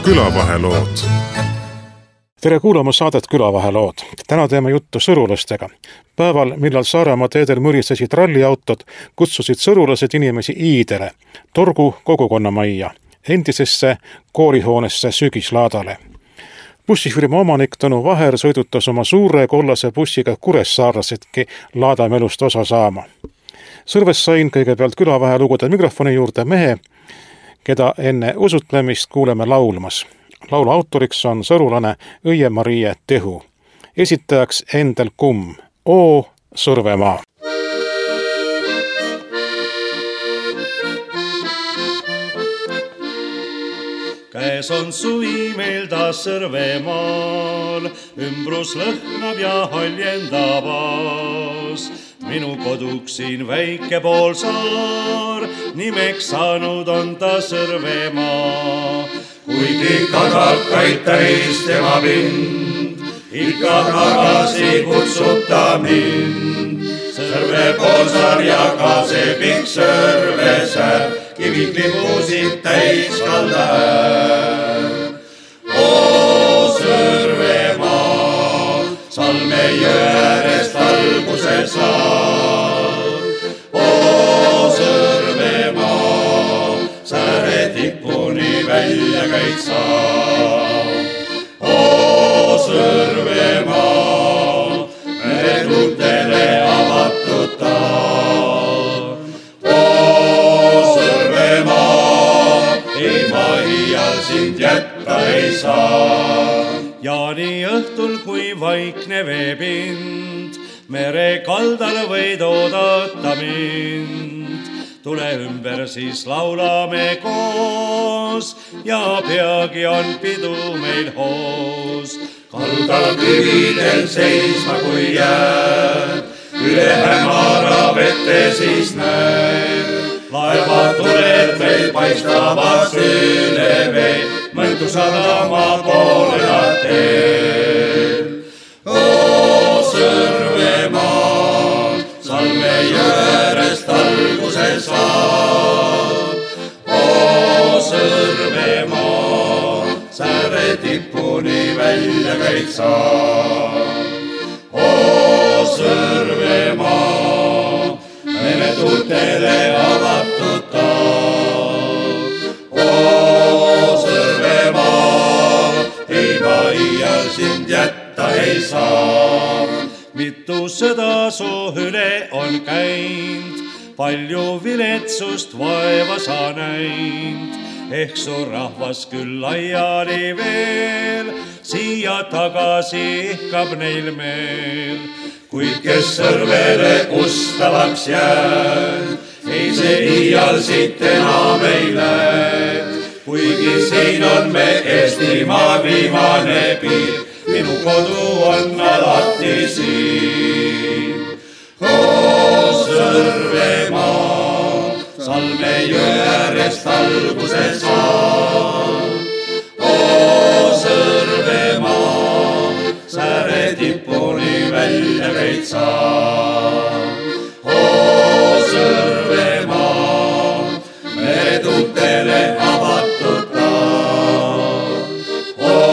Külavahelood. Tere kuulama saadet Külavahelood. Täna teeme juttu sõrulastega. Päeval, millal Saaremaa teedel mõrisesid ralliautod, kutsusid sõrulased inimesi Iidele, Torgu kogukonnamajja, endisesse koolihoonesse sügislaadale. Bussifirma omanik Tõnu Vaher sõidutas oma suure kollase bussiga kuressaarlasedki laadamelust osa saama. Sõrves sain kõigepealt külavahelugude mikrofoni juurde mehe, keda enne usutlemist kuuleme laulmas. Laulu autoriks on sõrulane Õie-Marie Tehu. Esitajaks Endel Kumm. O Sõrvemaa. Käes on suvi meil taas Sõrvemaal, ümbrus lõhnab ja haljendab aas. Minu koduks siin väike poolsaar, nimeks saanud on ta Sõrvemaa. Kuigi kadakaid täis tema pind, ikka tagasi kutsub ta mind. Sõrve poolsaar ja ka see pikk Sõrvesäär, kivid lipusid täis kalda äär. O Sõrvemaa, Salme jõe äärest alguse saad. O Sõrvemaa, sääre tipuni välja käid sa. O Sõrvemaa, meretutele avatud ta. O Sõrvemaa, ei ma iial sind jätta ei saa. Ja nii õhtul, kui vaikne veepind, mere kaldal võid oodata mind. Tule ümber, siis laulame koos ja peagi on pidu meil hoos. Kaldal kividel seisma kui jääd, üle hämara vette siis näed. Laevad tuled meil paistavad üle vee, Mõntu sadama poole nad teed. O Sõrvemaa, Salme jõe äärest alguse saad. O Sõrvemaa, sääre tipuni välja käid sa. O Sõrvemaa, meretutele avatud ta. O Sõrvemaa, ei ma iial sind jätta ei saa. Mitu sõda su üle on käinud, palju viletsust vaeva sa näinud. Ehk su rahvas küll laiali veel, siia tagasi ihkab neil meel. Kuid kes Sõrvele ustavaks jääd, ei see iial siit enam ei lähe. Kuigi siin on me Eestimaa viimane piir, minu kodu on alati siin. O Sõrvemaa, Salme jõe äärest alguse saad. O Sõrvemaa, sääre tipuni välja käid sa. O Sõrvemaa, meretutele avatud ta. O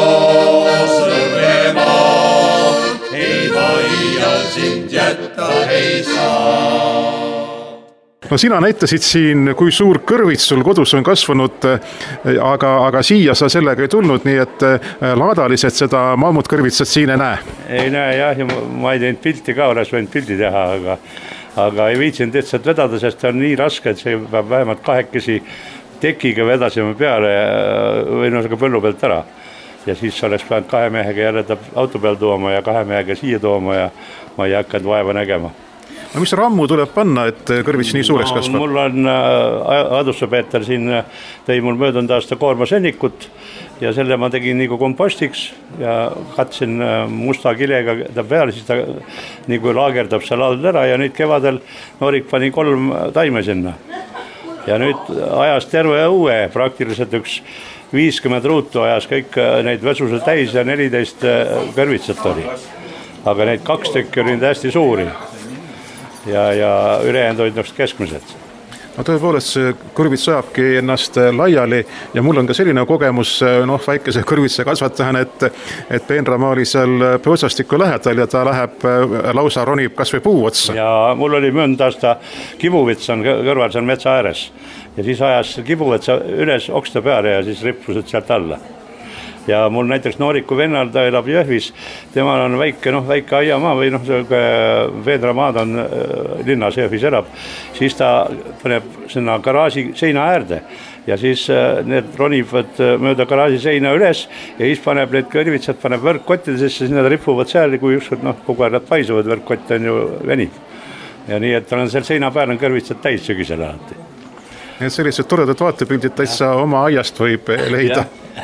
Sõrvemaa, ei ma iial sind jätta ei saa. No sina näitasid siin, kui suur kõrvits sul kodus on kasvanud, aga siia sa sellega ei tulnud, nii et laadalised seda mammutkõrvitsat siin ei näe. Ei näe jah, ja ma ei teinud pilti ka, oleks võinud pildi teha, aga ei viitsinud lihtsalt vedada, sest on nii raske, et see peab vähemalt kahekesi tekiga vedasime peale või põllu pealt ära. Ja siis oleks pidanud kahe mehega jälle auto peal tooma ja kahe mehega siia tooma ja ma ei hakanud vaeva nägema. No mis rammu tuleb panna, et kõrvits nii suureks kasvab? Mul on Adussa Peeter siin tõi mul möödunud aasta koormasõnnikut ja selle ma tegin nagu kompostiks ja katsin musta kilega ta peale, siis ta nagu laagerdab seal all ära ja nüüd kevadel noorik pani 3 taime sinna. Ja nüüd ajas terve õue, praktiliselt üks 50 ruutu ajas kõik neid vesused täis ja 14 kõrvitsat oli. Aga neid 2 tükki oli hästi suuri. Ja ülejäänud olid keskmised. No tõepoolest, see kõrvits ajabki ennast laiali ja mul on ka selline kogemus väikese kõrvitse kasvatajana, et peenramaa oli seal põõsastiku lähedal ja ta läheb lausa ronib kas või puu otsa. Ja mul oli möödunud aasta kibuvits on kõrval seal metsa ääres ja siis ajas kibuvitsa üles okste peale ja siis rippusid sealt alla. Ja mul näiteks Nooriku vennal, ta elab Jõhvis, temal on väike aiamaa või veedramaad on linnas Jõhvis elab, siis ta paneb sinna garaaži seina äärde ja siis need ronivad mööda garaaži seina üles ja siis paneb need kõrvitsad, paneb võrkkottidesse, siis need rippuvad seal ja kui ükskord kogu aeg nad paisuvad, võrkkott on ju venib. Ja nii, et tal on seal seina peal on kõrvitsad täis sügisel alati. Need sellised toredad vaatepildid täitsa oma aiast võib leida.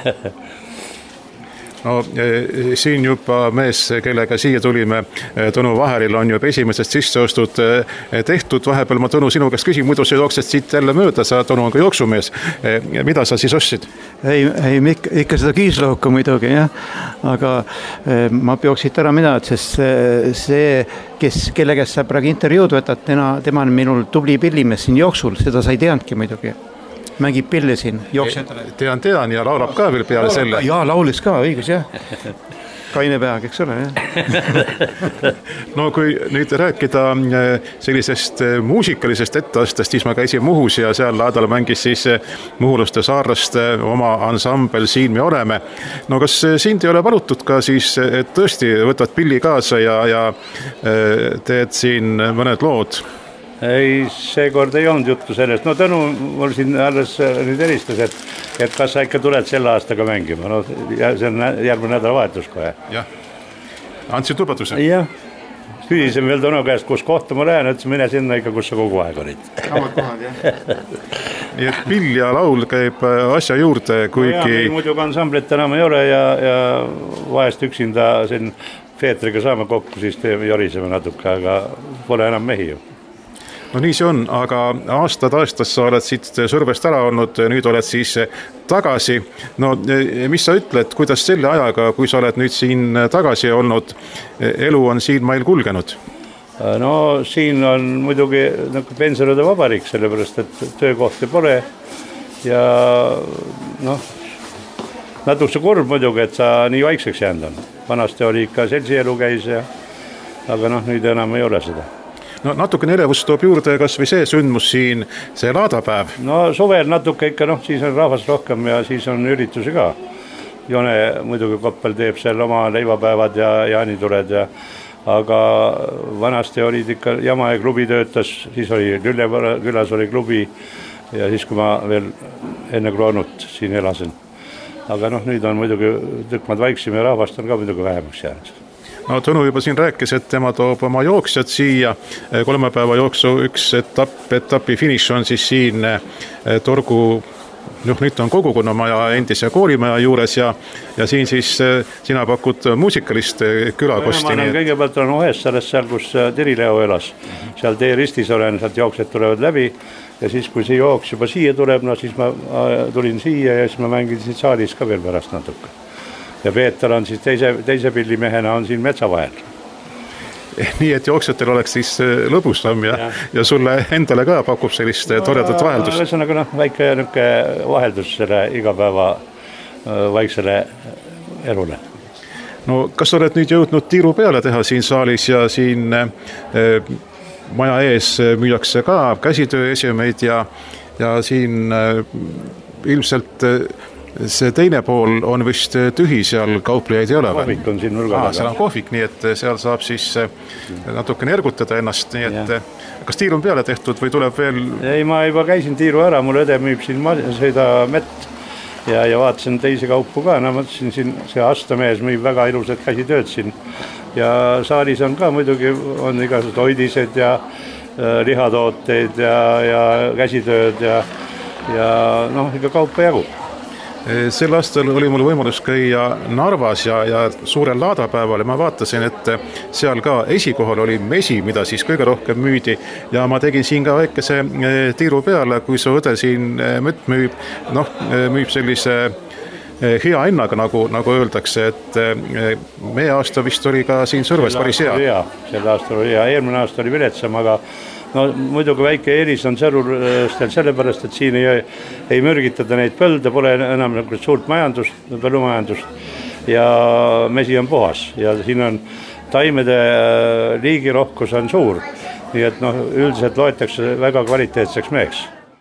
No siin juba mees, kellega siia tulime, Tõnu Vaheril on juba esimesest sisseostud tehtud. Vahepeal ma Tõnu sinu käest küsin, muidu sa jooksed siit jälle mööda, sa Tõnu on ka jooksumees. Mida sa siis ostsid? Ei, ikka seda kiislauka muidugi, jah. Aga ma peaks siit ära minna, sest see, kelle käest sa praegu intervjuud võtad, tema on minul tubli pillimees siin jooksul, seda sa ei teadnudki muidugi. Mängib pilli siin, jooksjatele. Tean ja laulab ka veel peale selle. Jaa, laulis ka, õigus, jah. Kaine peag, eks ole, jah. No kui nüüd rääkida sellisest muusikalisest etteastest, siis ma käisin Muhus ja seal laadal mängis siis muhulaste saarlaste oma ansambel Siin me oleme. No kas sind ei ole palutud ka siis, et tõesti võtad pilli kaasa ja teed siin mõned lood? Ei, seekord ei olnud juttu sellest. No Tõnu mul siin alles nüüd helistas, et kas sa ikka tuled selle aastaga mängima. No, see on järgmine nädalavahetus kohe. Jah, andsid lubaduse? Jah, küsisin veel Tõnu käest, kus kohta ma lähen, ütlesin mine sinna ikka, kus sa kogu aeg olid. Samad kohad, jah. Nii et pill ja laul käib asja juurde, kuigi... No muidugi ansamblit enam ei ole ja vahest üksinda siin Peetriga saame kokku, siis joriseme natuke, aga pole enam mehi ju. No nii see on, aga aastast sa oled siit Sõrvest ära olnud, nüüd oled siis tagasi. No mis sa ütled, kuidas selle ajaga, kui sa oled nüüd siin tagasi olnud, elu on siin meil kulgenud? No siin on muidugi pensionäride vabariik, sellepärast et töökohti pole ja natuke kurb muidugi, et sa nii vaikseks jäänud on. Vanasti oli ikka seltsielu käis, aga nüüd enam ei ole seda. No natuke elevust toob juurde kas või see sündmus siin, see laadapäev. No suvel natuke ikka, siis on rahvas rohkem ja siis on üritusi ka. Jone muidugi Koppel teeb seal oma leivapäevad ja jaanituled, aga vanasti olid ikka Jamaja klubi töötas, siis oli Lülle külas oli klubi ja siis kui ma veel enne Kroonut siin elasin. Aga nüüd on muidugi tükmad vaiksim ja rahvast on ka muidugi vähemaks jäänud. No Tõnu juba siin rääkis, et tema toob oma jooksjad siia. 3 päeva jooksu üks etapi finiš on siis siin Torgu, nüüd on kogukonnamaja endise koolimaja juures ja siin siis sina pakud muusikalist külakosti. Ma olen kõigepealt olen Ohessares seal, kus Tirileo elas. Seal teeristis olen, sealt jooksjad tulevad läbi ja siis kui see jooks juba siia tuleb, siis ma tulin siia ja siis ma mängin siin saalis ka veel pärast natuke. Ja Peeter on siis teise pillimehena on siin metsa vahel. Nii, et jooksjatel oleks siis lõbusam ja sulle endale ka pakub sellist toredat vaheldust. Ühesõnaga väike vaheldus selle igapäeva vaiksele elule. No kas oled nüüd jõudnud tiiru peale teha siin saalis ja siin maja ees müüakse ka käsitööesemeid ja siin ilmselt see teine pool on vist tühi, seal kauplejaid ei ole. Kohvik on siin nurga taga. Seal on kohvik, nii et seal saab siis natuke ergutada ennast, nii et kas tiir on peale tehtud või tuleb veel? Ei, ma juba käisin tiiru ära, mul õde müüb siin sõida mett ja vaatasin teisi kaupu ka, mõtlesin siin see astamees müüb väga ilusad käsitööd siin ja saalis on ka muidugi on igasugused hoidised ja lihatooteid ja käsitööd ja ikka kaupa jagub. Sel aastal oli mul võimalus käia Narvas ja suurel laadapäeval ja ma vaatasin, et seal ka esikohal oli mesi, mida siis kõige rohkem müüdi ja ma tegin siin ka väikese tiiru peale, kui su õde siin mett müüb sellise hea hinnaga, nagu öeldakse, et meie aasta vist oli ka siin Sõrves päris hea. Selle aasta oli hea, eelmine aasta oli viletsam, aga no muidugi väike eelis on sõrulastel sellepärast, et siin ei mürgitada neid põlde, pole enam nagu suurt majandust, põllumajandust ja mesi on puhas ja siin on taimede liigirohkus on suur, nii et üldiselt loetakse väga kvaliteetseks meheks.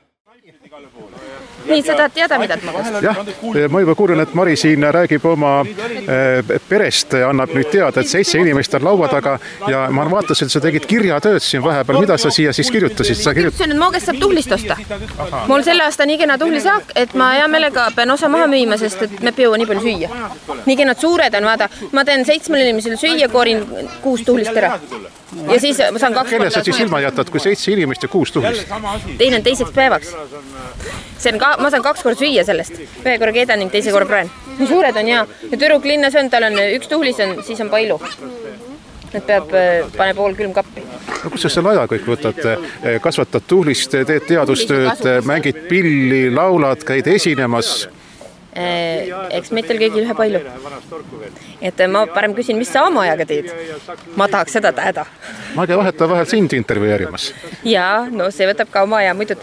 Nii, sa tahad teada, mida ma koostan? Jah, ma juba kuulen, et Mari siin räägib oma perest ja annab nüüd teada, et 7 inimest on laua taga ja ma vaatasin, et sa tegid kirjatööd siin vahepeal. Mida sa siia siis kirjutasid? Kirjutasin, et Moogest saab tuhlist osta. Mul selle aasta nii kena tuhlisaak, et ma hea meelega pean osa maha müüma, sest et me peame nii palju süüa. Nii kenad suured on, vaada. Ma teen 7 inimesele süüa, koorin 6 tuhlist ära. Ja siis ma saan 2 Kelle sa siis ilma jätad, kui 7 inimest ja 6 tuhlist? Teine on teiseks päevaks. Ma saan 2 korda süüa sellest. Ühe korra keedan ning teise korra praen. Nii suured on ja tüdruk linnas on, tal on 1 tuhlis, siis on palju. Need pane pool külmkappi. No, kus sa selle aja kõik võtad? Kasvatad tuhlist, teed teadustööd, mängid pilli, laulad, käid esinemas? Eks meitel kõigil ühe palju. Et ma parem küsin, mis sa oma ajaga teed? Ma tahaks seda täheda. Ma käin vahel sind intervjueerimas. Jaa, no see võtab ka oma aja muidu.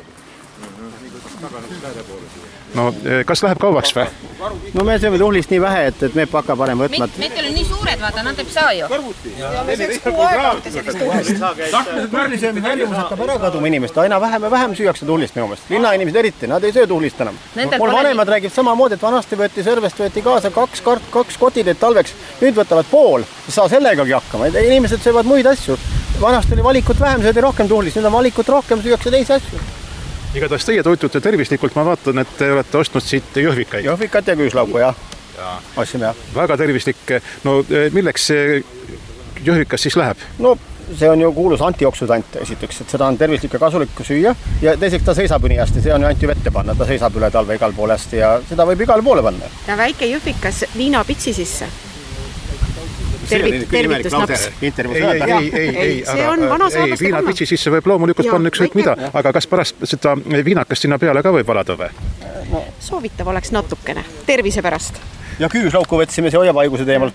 No, kas läheb kauaks või? No me sööme tuhlist nii vähe, et me hakka parem võtma. Meitel on nii suured, vaata, nad teeb saa ju. Me sööks kuu aega sellist tuhlist. Tahtmised märlisöömise harjumus hakkab ära kaduma inimest. Aina vähem süüakse tuhlist minu meelest. Linnainimesed eriti, nad ei söö tuhlist enam. Mul vanemad räägib samamoodi, et vanasti Sõrvest võeti kaasa 2 kotideed talveks. Nüüd võtavad pool, saa sellegagi hakkama. Inimesed söövad muid asju. Vanasti oli valikut vähem, söödi rohkem tuhlist. Nüüd on valikut rohkem, süüakse teisi asju. Igatahes teie toitute tervislikult, ma vaatan, et te olete ostnud siit jõhvikaid. Jõhvikat ja küüslauku, jah. Ostsime, jah. Väga tervislik. No milleks see jõhvikas siis läheb? No see on ju kuulus antioksudant esiteks, et seda on tervislik ja kasulik süüa ja teiseks ta seisab nii hästi, see on ju ainult vette panna, ta seisab üle talve igal pool hästi ja seda võib igal poole panna. Ja väike jõhvikas viinapitsi sisse. Tervitusnaps. Ei, viinapitsi sisse võib loomulikult panna ükskõik mida, aga kas pärast seda viinakast sinna peale ka võib valada või? Soovitav oleks natukene, tervise pärast. Ja küüslauku võtsime see hoiab haiguse teemal.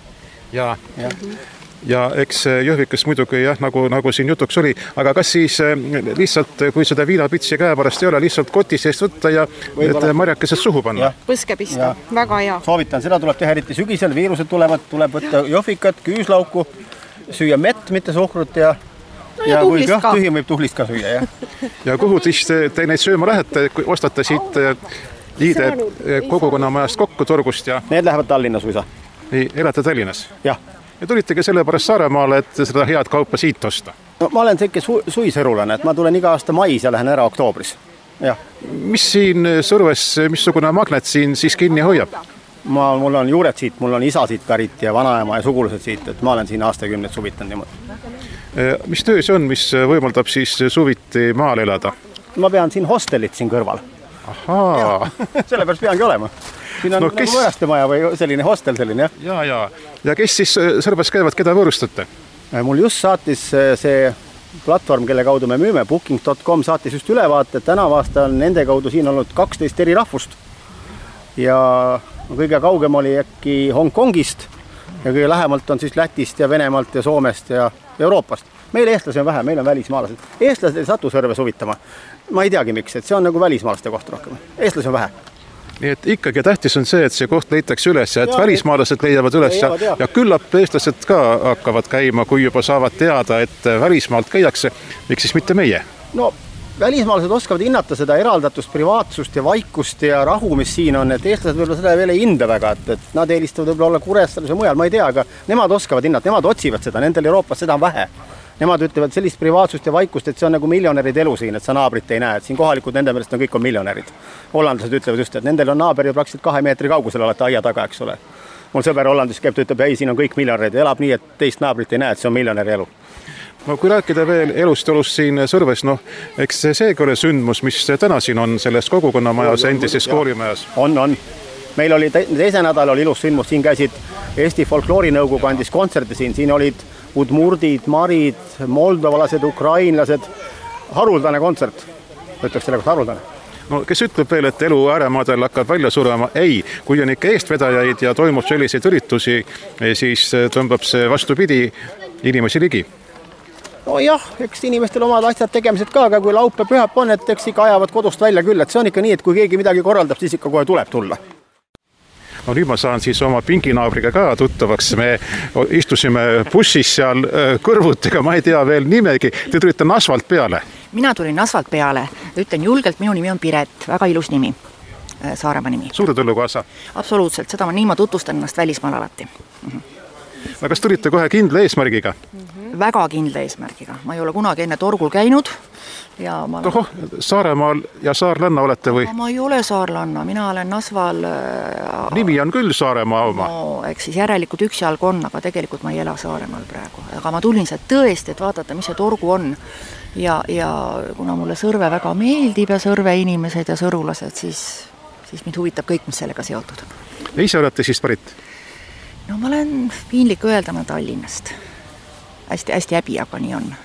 Ja eks jõhvikas muidugi jah, nagu siin jutuks oli, aga kas siis lihtsalt, kui seda viinapitsi käe pärast ei ole, lihtsalt kotis seest võtta ja marjakesed suhu panna? Põske pista, väga hea. Soovitan, seda tuleb teha eriti sügisel, viirused tuleb võtta jõhvikat, küüslauku, süüa mett, mitte suhkrut ja kui tühi võib tuhlist ka süüa. Ja kuhu siis te neid sööma lähete, kui ostate siit Liide kogukonnamajast kokku torgust ja... Need lähevad Tallinna suisa. Nii, elate Tallinnas? Jah. Ja tulitegi selle pärast Saaremaale, et seda head kaupa siit osta? No ma olen selline suisõrulane, et ma tulen iga aasta mais ja lähen ära oktoobris. Mis siin Sõrves, missugune magnet siin siis kinni hoiab? Mul on juured siit, mul on isa siit pärit ja vanaema ja sugulused siit, et ma olen siin aastakümneid suvitan niimoodi. Mis töö see on, mis võimaldab siis suviti maal elada? Ma pean siin hostelit siin kõrval. Ahaa. Sellepärast peangi olema. Siin on nagu võõrastemaja või selline hostel selline, jah. Ja kes siis Sõrves käivad, keda võõrustate? Mul just saatis see platvorm, kelle kaudu me müüme, booking.com saatis just ülevaate, et tänavu aasta on nende kaudu siin olnud 12 eri rahvust. Ja kõige kaugem oli äkki Hongkongist ja kõige lähemalt on siis Lätist ja Venemaalt ja Soomest ja Euroopast. Meil eestlasi on vähe, meil on välismaalased. Eestlased ei satu Sõrves huvitama. Ma ei teagi miks, et see on nagu välismaalaste koht rohkem. Eestlasi on vähe. Nii et ikkagi tähtis on see, et see koht leitakse üles ja et välismaalased leiavad üles ja küllap eestlased ka hakkavad käima, kui juba saavad teada, et välismaalt käiakse. Miks siis mitte meie? No välismaalased oskavad hinnata seda eraldatust, privaatsust ja vaikust ja rahu, mis siin on, et eestlased võib-olla seda veel ei hinda väga, et nad eelistavad võib-olla olla Kuressaares ja mujal, ma ei tea, aga nemad oskavad hinnata, nemad otsivad seda, nendel Euroopas seda on vähe. Nemad ütlevad sellist privaatsust ja vaikust, et see on nagu miljonärid elu siin, et sa naabrit ei näe, et siin kohalikud nende meelest on kõik on miljonärid. Hollandlased ütlevad just, et nendel on naaber ju praktiliselt 2 meetri kaugusel alati aia taga, eks ole. Mul sõber Hollandis käib, ta ütleb, ei, siin on kõik miljonärid, elab nii, et teist naabrit ei näe, et see on miljonäri elu. No kui rääkida veel elust siin Sõrves, eks seegi ole sündmus, mis täna siin on selles kogukonnamajas, endises koolimajas? On. Meil oli teise nädal oli ilus sündmus, siin käisid Eesti folkloorinõukogu andis kontserti siin olid udmurdid, marid, moldovalased, ukrainlased, haruldane kontsert, ütleks selle kohta haruldane. No kes ütleb veel, et elu ääremaadel hakkab välja surema? Ei, kui on ikka eestvedajaid ja toimub selliseid üritusi, siis tõmbab see vastupidi inimesi ligi. no jah, eks inimestel omad asjad tegemised ka, aga kui laupäev pühap on, et eks ikka ajavad kodust välja küll, et see on ikka nii, et kui keegi midagi korraldab, siis ikka kohe tuleb tulla. No nüüd ma saan siis oma pinginaabriga ka tuttavaks, me istusime bussis seal kõrvutega, ma ei tea veel nimegi, te tulite Nasvalt peale. Mina tulin Nasvalt peale, ütlen julgelt, minu nimi on Piret, väga ilus nimi, Saaremaa nimi. Suure Tõllukaasa? Absoluutselt, seda ma nii ma tutvustan ennast välismaal alati. Kas tulite kohe kindla eesmärgiga? Väga kindla eesmärgiga, ma ei ole kunagi enne torgul käinud. Ja ma... Tohoh, Saaremaal ja Saarlanna olete või? Ma ei ole Saarlanna, mina olen Nasval... Nimi on küll Saaremaa oma. No, eks siis järelikult üks jalg on, aga tegelikult ma ei ela Saaremaal praegu. Aga ma tulin sealt tõesti, et vaadata, mis see torgu on. Ja kuna mulle Sõrve väga meeldib ja Sõrve inimesed ja sõrulased, siis mind huvitab kõik, mis sellega seotud. Ja ise olete siis pärit? No ma olen piinlik öelda ma Tallinnast. Hästi häbi, aga nii on.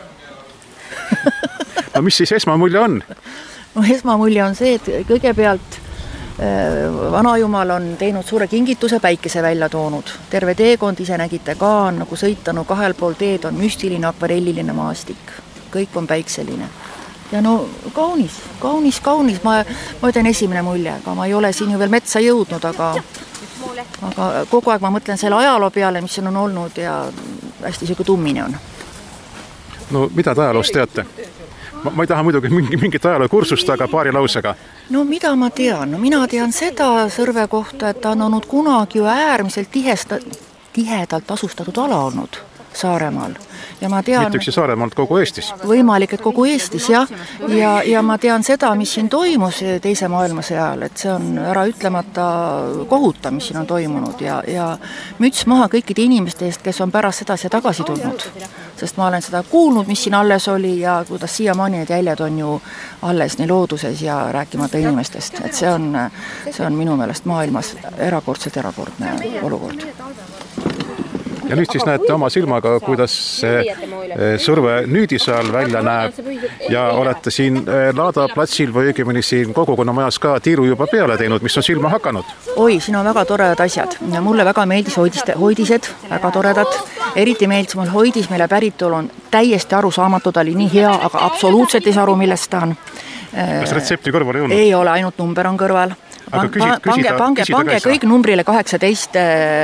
No mis siis esmamulje on? No esmamulje on see, et kõigepealt vanajumal on teinud suure kingituse, päikese välja toonud. Terve teekond ise nägite ka, nagu sõitanu 2 pool teed on müstiline akvarelliline maastik. Kõik on päikseline. Ja no kaunis. Ma ütlen esimene mulje, aga ma ei ole siin ju veel metsa jõudnud, aga kogu aeg ma mõtlen selle ajaloo peale, mis siin on olnud ja hästi selline tummine on. No mida te ajaloost teate? Ma ei taha muidugi mingit ajalookursust, aga paari lausega. No mida ma tean? No mina tean seda Sõrve kohta, et ta on olnud kunagi ju äärmiselt tihedalt asustatud ala olnud Saaremaal. Ja ma tean, mitte üksi Saaremaalt kogu Eestis. Võimalik, et kogu Eestis, jah. Ja ma tean seda, mis siin toimus teise maailmasõja ajal, et see on ära ütlemata kohuta, mis siin on toimunud ja müts maha kõikide inimeste eest, kes on pärast seda tagasi tulnud. Sest ma olen seda kuulnud, mis siin alles oli ja kuidas siiamaani need jäljed on ju alles nii looduses ja rääkimata inimestest. Et see on minu meelest maailmas erakordne olukord. Ja nüüd siis näete oma silmaga, kuidas Sõrve nüüdisaal välja näeb ja olete siin Laada platsil või õigemini siin kogukonnamajas ka tiiru juba peale teinud, mis on silma hakanud? Oi, siin on väga toredad asjad. Mulle väga meeldis hoidised, väga toredad. Eriti meeldis mul hoidis, mille päritolu on täiesti arusaamatu, ta oli nii hea, aga absoluutselt ei saa aru, millest ta on. Kas retsepti kõrval ei olnud? Ei ole, ainult number on kõrval. Pange kõik numbrile 18,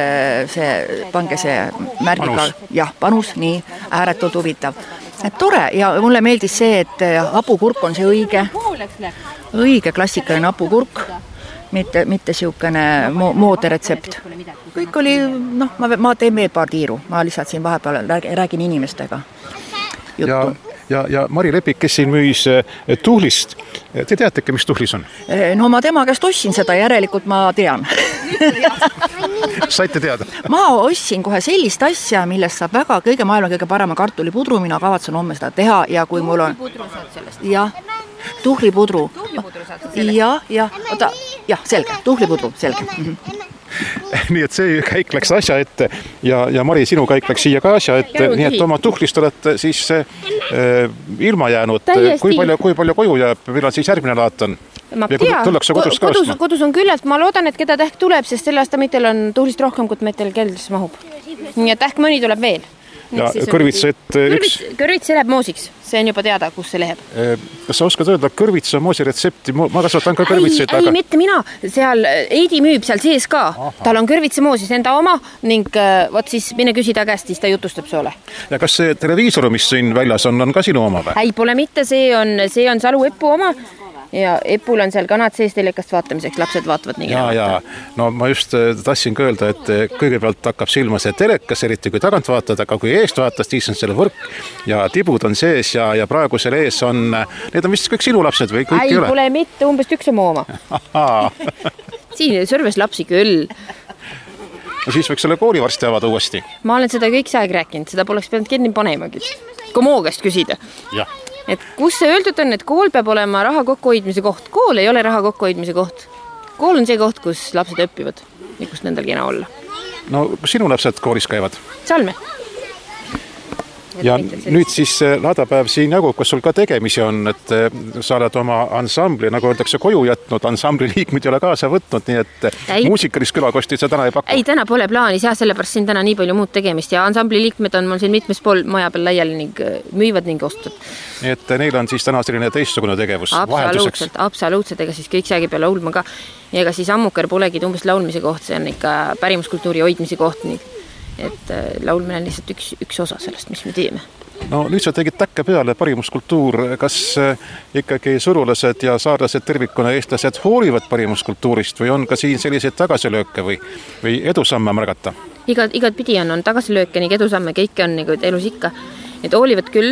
pange see märgiga, jah, panus, nii, ääretult huvitav. Et tore ja mulle meeldis see, et hapukurk on see õige klassikaline hapukurk, mitte siukene moodne retsept. Kõik oli, ma teen veel paar tiiru, ma lihtsalt siin vahepeal räägin inimestega juttu. Ja Mari Lepik, kes siin müüs tuhlist, te teategi, mis tuhlis on? No ma tema käest ostsin seda, järelikult ma tean. Saite teada? Ma ostsin kohe sellist asja, millest saab kõige maailma kõige parema kartulipudru, mina kavatsen homme seda teha ja kui mul on... Jah, tuhlipudru. Jah, selge, tuhlipudru, selge. Nii et see käik läks asja ette ja Mari, sinu käik läks siia ka asja ette, nii et oma tuhlist olete siis ilma jäänud. Kui palju koju jääb, millal siis järgmine laat on? Ma tea, kodus on küllalt, ma loodan, et keda tähk tuleb, sest selle aasta metel on tuhlist rohkem, kui metel keldrisse mahub. Nii et tähk mõni tuleb veel. Ja kõrvits läheb moosiks, see on juba teada, kus see läheb. Kas sa oskad öelda kõrvitsa moosi retsepti? Ma kasvatan ka kõrvitseid. Ei, mitte mina, seal Eidi müüb seal sees ka. Tal on kõrvitsa moosis enda oma ning võt siis mine küsida käest, siis ta jutustab suole. Ja kas see televiisor, mis siin väljas on ka sinu oma või? Ei, pole mitte, see on Salu Epu oma. Ja Epul on seal kanad sees telekast vaatamiseks, lapsed vaatavad nii. Ja, no ma just tassin ka öelda, et kõigepealt hakkab silma see telekas, eriti kui tagant vaatad, aga kui eest vaatad, siis on selle võrk ja tibud on sees ja praegu selle ees on, need on vist kõik sinu lapsed või kõik ei ole? Ei, pole mitte, umbes üks on mu oma. Siin Sõrves lapsi küll. No siis võiks selle kooli varsti avada uuesti. Ma olen seda kõik see aeg rääkinud, seda poleks peanud kinni panemagi. Kui moo käest küsida. Jah. Et kus see öeldud on, et kool peab olema raha kokkuhoidmise koht. Kool ei ole raha kokkuhoidmise koht. Kool on see koht, kus lapsed õppivad ja kus nendel kena olla. No, kus sinu lapsed koolis käivad? Salme. Ja nüüd siis laadapäev siin jagub, kas sul ka tegemisi on, et sa oled oma ansambli, nagu öeldakse, koju jätnud, ansambli liikmed ei ole kaasa võtnud, nii et muusikalist külakosti sa täna ei paku? Ei, täna pole plaanis, sellepärast siin täna nii palju muud tegemist ja ansambli liikmed on mul siin mitmes pool maja peal laiali ning müüvad ning ostud. Nii et neil on siis täna selline teistsugune tegevus vahelduseks? Absoluutselt, ega siis kõik saagi peale laulma ka. Ja ega siis Ammuker polegi umbes laulmise koht, see on ikka pärimuskultuuri hoidmise koht, et laulmine on lihtsalt üks osa sellest, mis me teeme. No nüüd sa tegid täkke peale parimuskultuur, kas ikkagi surulased ja saarlased tervikuna eestlased hoolivad parimuskultuurist või on ka siin selliseid tagasilööke või edusamme märgata? Igat pidi on tagasilööke ning edusamme, kõike on nagu elus ikka, et hoolivad küll,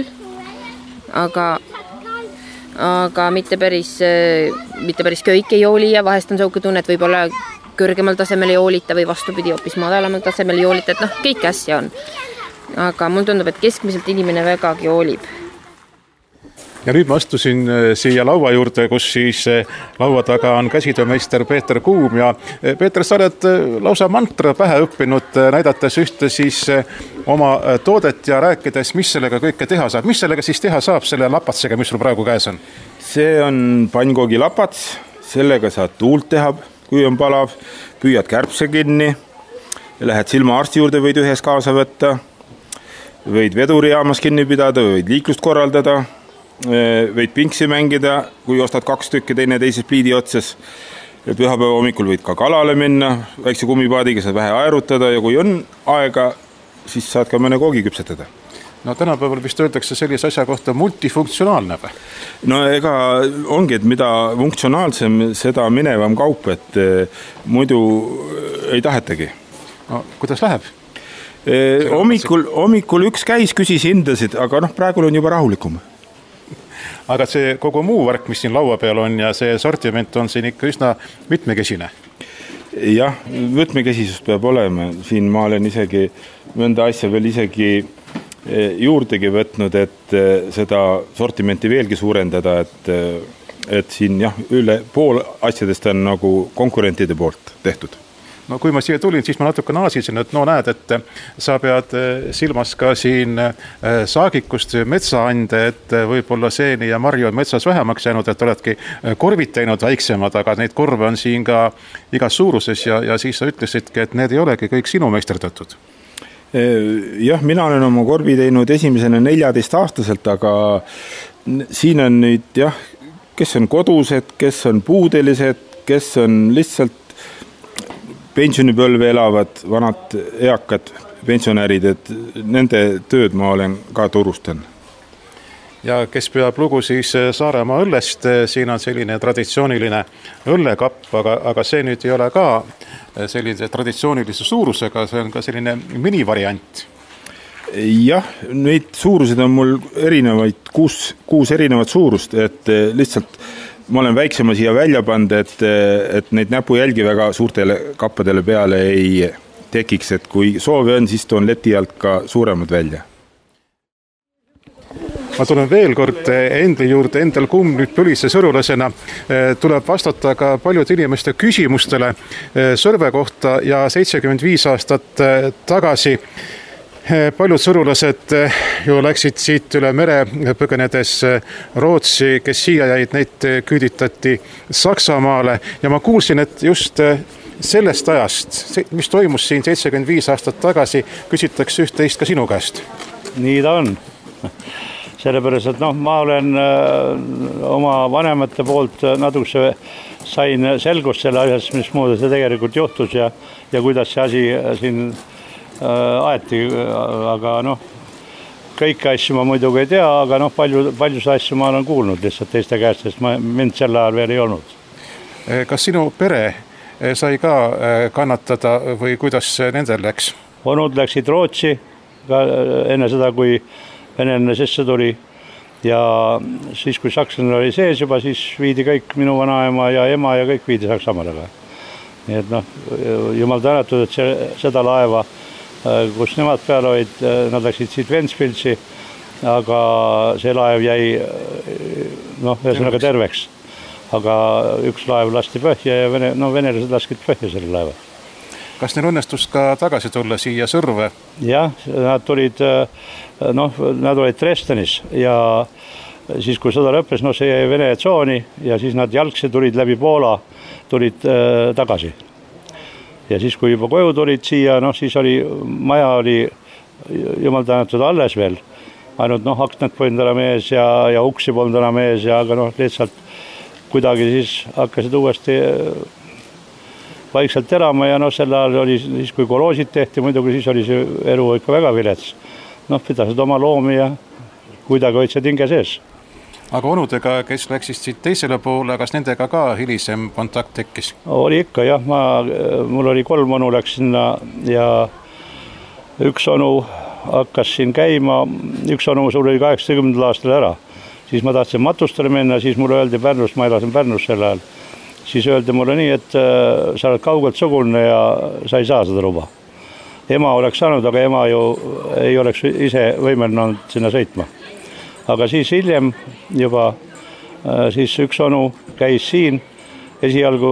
aga mitte päris kõik ei hooli ja vahest on sauke tunne, et võib-olla kõrgemal tasemel ei hoolita või vastupidi hoopis madalamal tasemel ei hoolita, et kõik asja on. Aga mul tundub, et keskmiselt inimene vägagi hoolib. Ja nüüd ma astusin siia laua juurde, kus siis laua taga on käsitöömeister Peeter Kuum ja Peeter, sa oled lausa mantra pähe õppinud, näidates ühte siis oma toodet ja rääkides, mis sellega kõike teha saab. Mis sellega siis teha saab selle lapatsega, mis sul praegu käes on? See on pannkoogi lapats, sellega saad tuult teha, kui on palav, püüad kärbse kinni, lähed silmaarsti juurde, võid ühes kaasa võtta, võid vedurijaamas kinni pidada, võid liiklust korraldada, võid pinksi mängida, kui ostad 2 tükki teine teises pliidi otsas. Pühapäeva hommikul võid ka kalale minna, väikse kummipaadiga saad vähe aerutada ja kui on aega, siis saad ka mõne koogi küpsetada. No tänapäeval vist öeldakse sellise asja kohta multifunktsionaalne või? No ega ongi, et mida funktsionaalsem, seda minevam kaup, et muidu ei tahetagi. No kuidas läheb? Hommikul üks käis, küsis hindasid, aga praegu on juba rahulikum. Aga see kogu muu värk, mis siin laua peal on ja see sortiment on siin ikka üsna mitmekesine. Jah, võtmekesisus peab olema. Siin ma olen isegi mõnda asja veel isegi juurdegi võtnud, et seda sortimenti veelgi suurendada, et siin üle pool asjadest on nagu konkurentide poolt tehtud. No kui ma siia tulin, siis ma natuke naasisin, et näed, et sa pead silmas ka siin saagikust metsaande, et võib-olla seeni ja marju on metsas vähemaks jäänud, et oledki korvid teinud väiksemad, aga neid korve on siin ka igas suuruses ja siis sa ütlesidki, et need ei olegi kõik sinu meisterdatud. Jah, mina olen oma korvi teinud esimesena 14-aastaselt, aga siin on nüüd kes on kodused, kes on puudelised, kes on lihtsalt pensionipõlve elavad vanad eakad pensionärid, et nende tööd ma olen ka turustan. Ja kes peab lugu siis Saaremaa õllest, siin on selline traditsiooniline õllekapp, aga see nüüd ei ole ka sellise traditsioonilise suurusega, see on ka selline minivariant. Jah, neid suurused on mul erinevaid, 6 erinevat suurust, et lihtsalt ma olen väiksema siia välja pand, et neid näpujälgi väga suurtele kappadele peale ei tekiks, et kui soovi on, siis toon leti alt ka suuremad välja. Ma tulen veel kord Endli juurde, Endel Kumm nüüd Põlise sõrulasena tuleb vastata ka paljude inimeste küsimustele Sõrve kohta ja 75 aastat tagasi paljud sõrulased ju läksid siit üle mere põgenedes Rootsi, kes siia jäid, neid küüditati Saksamaale ja ma kuulsin, et just sellest ajast, mis toimus siin 75 aastat tagasi, küsitakse üht-teist ka sinu käest. Nii ta on. Sellepärast, et ma olen oma vanemate poolt natuke sain selgust selle asjast, mis muude see tegelikult juhtus ja kuidas see asi siin aeti, aga kõiki asju ma muidugi ei tea, aga paljus asju ma olen kuulnud lihtsalt teiste käest, sest mind sel ajal veel ei olnud. Kas sinu pere sai ka kannatada või kuidas nendel läks? Onud läksid Rootsi enne seda, kui venelane sisse tuli ja siis, kui sakslane oli sees juba, siis viidi kõik minu vanaema ja ema ja kõik viidi Saksamaale. Nii et jumal tänatud, et seda laeva, kus nemad peal olid, nad läksid siit Ventspilsi, aga see laev jäi ühesõnaga terveks. Aga üks laev lasti põhja ja venelased laskid põhja selle laeva. Kas neil õnnestus ka tagasi tulla siia Sõrve? Jah, nad olid Dresdenis ja siis kui sõda lõppes, see jäi Vene tsooni ja siis nad jalgsi tulid läbi Poola, tulid tagasi. Ja siis kui juba koju tulid siia, siis maja oli jumal tänatud alles veel. Ainult aknad polnud enam ees ja uksi polnud enam ees, aga lihtsalt kuidagi siis hakkasid uuesti vaikselt elama ja sel ajal oli siis, kui koloosid tehti, muidugi siis oli see elu ikka väga vilets. Pidasid oma loomi ja kuidagi hoidsid hinge sees. Aga onudega, kes läksid siit teisele poole, kas nendega ka hilisem kontakt tekkis? Oli ikka, jah. Mul oli 3 onu läks sinna ja üks onu hakkas siin käima. Üks onu suri 80 aastal ära. Siis ma tahtsin matustele minna, siis mulle öeldi Pärnus, ma elasin Pärnus sel ajal. Siis öeldi mulle nii, et sa oled kaugelt sugulne ja sa ei saa seda luba. Ema oleks saanud, aga ema ju ei oleks ise võimelnud sinna sõitma. Aga siis hiljem juba siis üks onu käis siin. Esialgu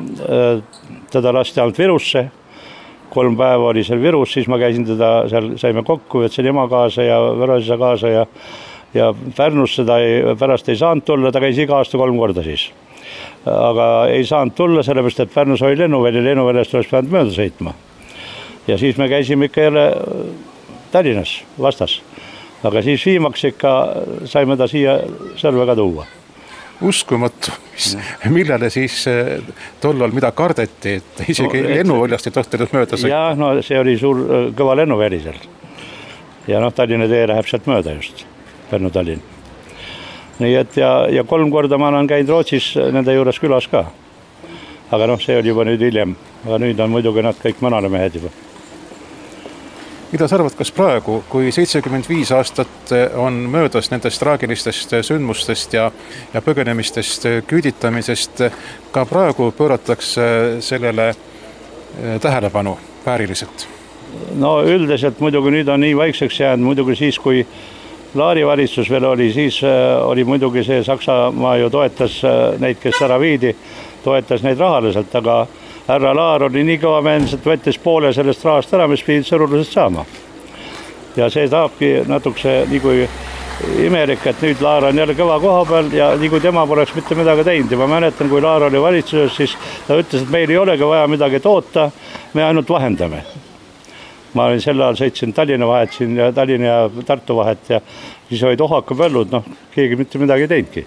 teda lasti ainult Virusse. 3 päeva oli seal Virus, siis ma käisin teda, seal saime kokku, võtsin ema kaasa ja Võroisa kaasa ja Pärnusse ta pärast ei saanud tulla, ta käis iga aasta 3 korda siis. Aga ei saanud tulla, sellepärast, et Pärnus oli lennuväli, lennuväljast oleks pidanud mööda sõitma. Ja siis me käisime ikka jälle Tallinnas vastas. Aga siis viimaks ikka saime ta siia Sõrvega tuua. Uskumatu. Millele siis tollal mida kardeti, et isegi lennuväljast ei tohtinud mööda sõita? Jah, see oli suur kõva lennuväli seal. Ja Tallinna tee läheb sealt mööda just, Pärnu-Tallinn. Nii et ja 3 korda ma olen käinud Rootsis nende juures külas ka. Aga see oli juba nüüd hiljem. Aga nüüd on muidugi nad kõik manalemehed juba. Mida sa arvad, kas praegu, kui 75 aastat on möödas nendest traagilistest sündmustest ja põgenemistest, küüditamisest, ka praegu pööratakse sellele tähelepanu vääriliselt? Üldiselt muidugi nüüd on nii vaikseks jäänud, muidugi siis, kui Laari valitsus veel oli, siis oli muidugi see Saksamaa ju toetas neid, kes ära viidi, toetas neid rahaliselt, aga härra Laar oli nii kõva mees, et võttis poole sellest rahast ära, mis pidid sõrulased saama. Ja see taabki natukese nii kui imelik, et nüüd Laar on jälle kõva koha peal ja nii kui tema poleks mitte midagi teinud. Ja ma mäletan, kui Laar oli valitsuses, siis ta ütles, et meil ei olegi vaja midagi toota, me ainult vahendame. Ma olin sel ajal sõitsin Tallinna vahet siin ja Tallinna ja Tartu vahet ja siis olid ohaka põllud, keegi mitte midagi teinudki.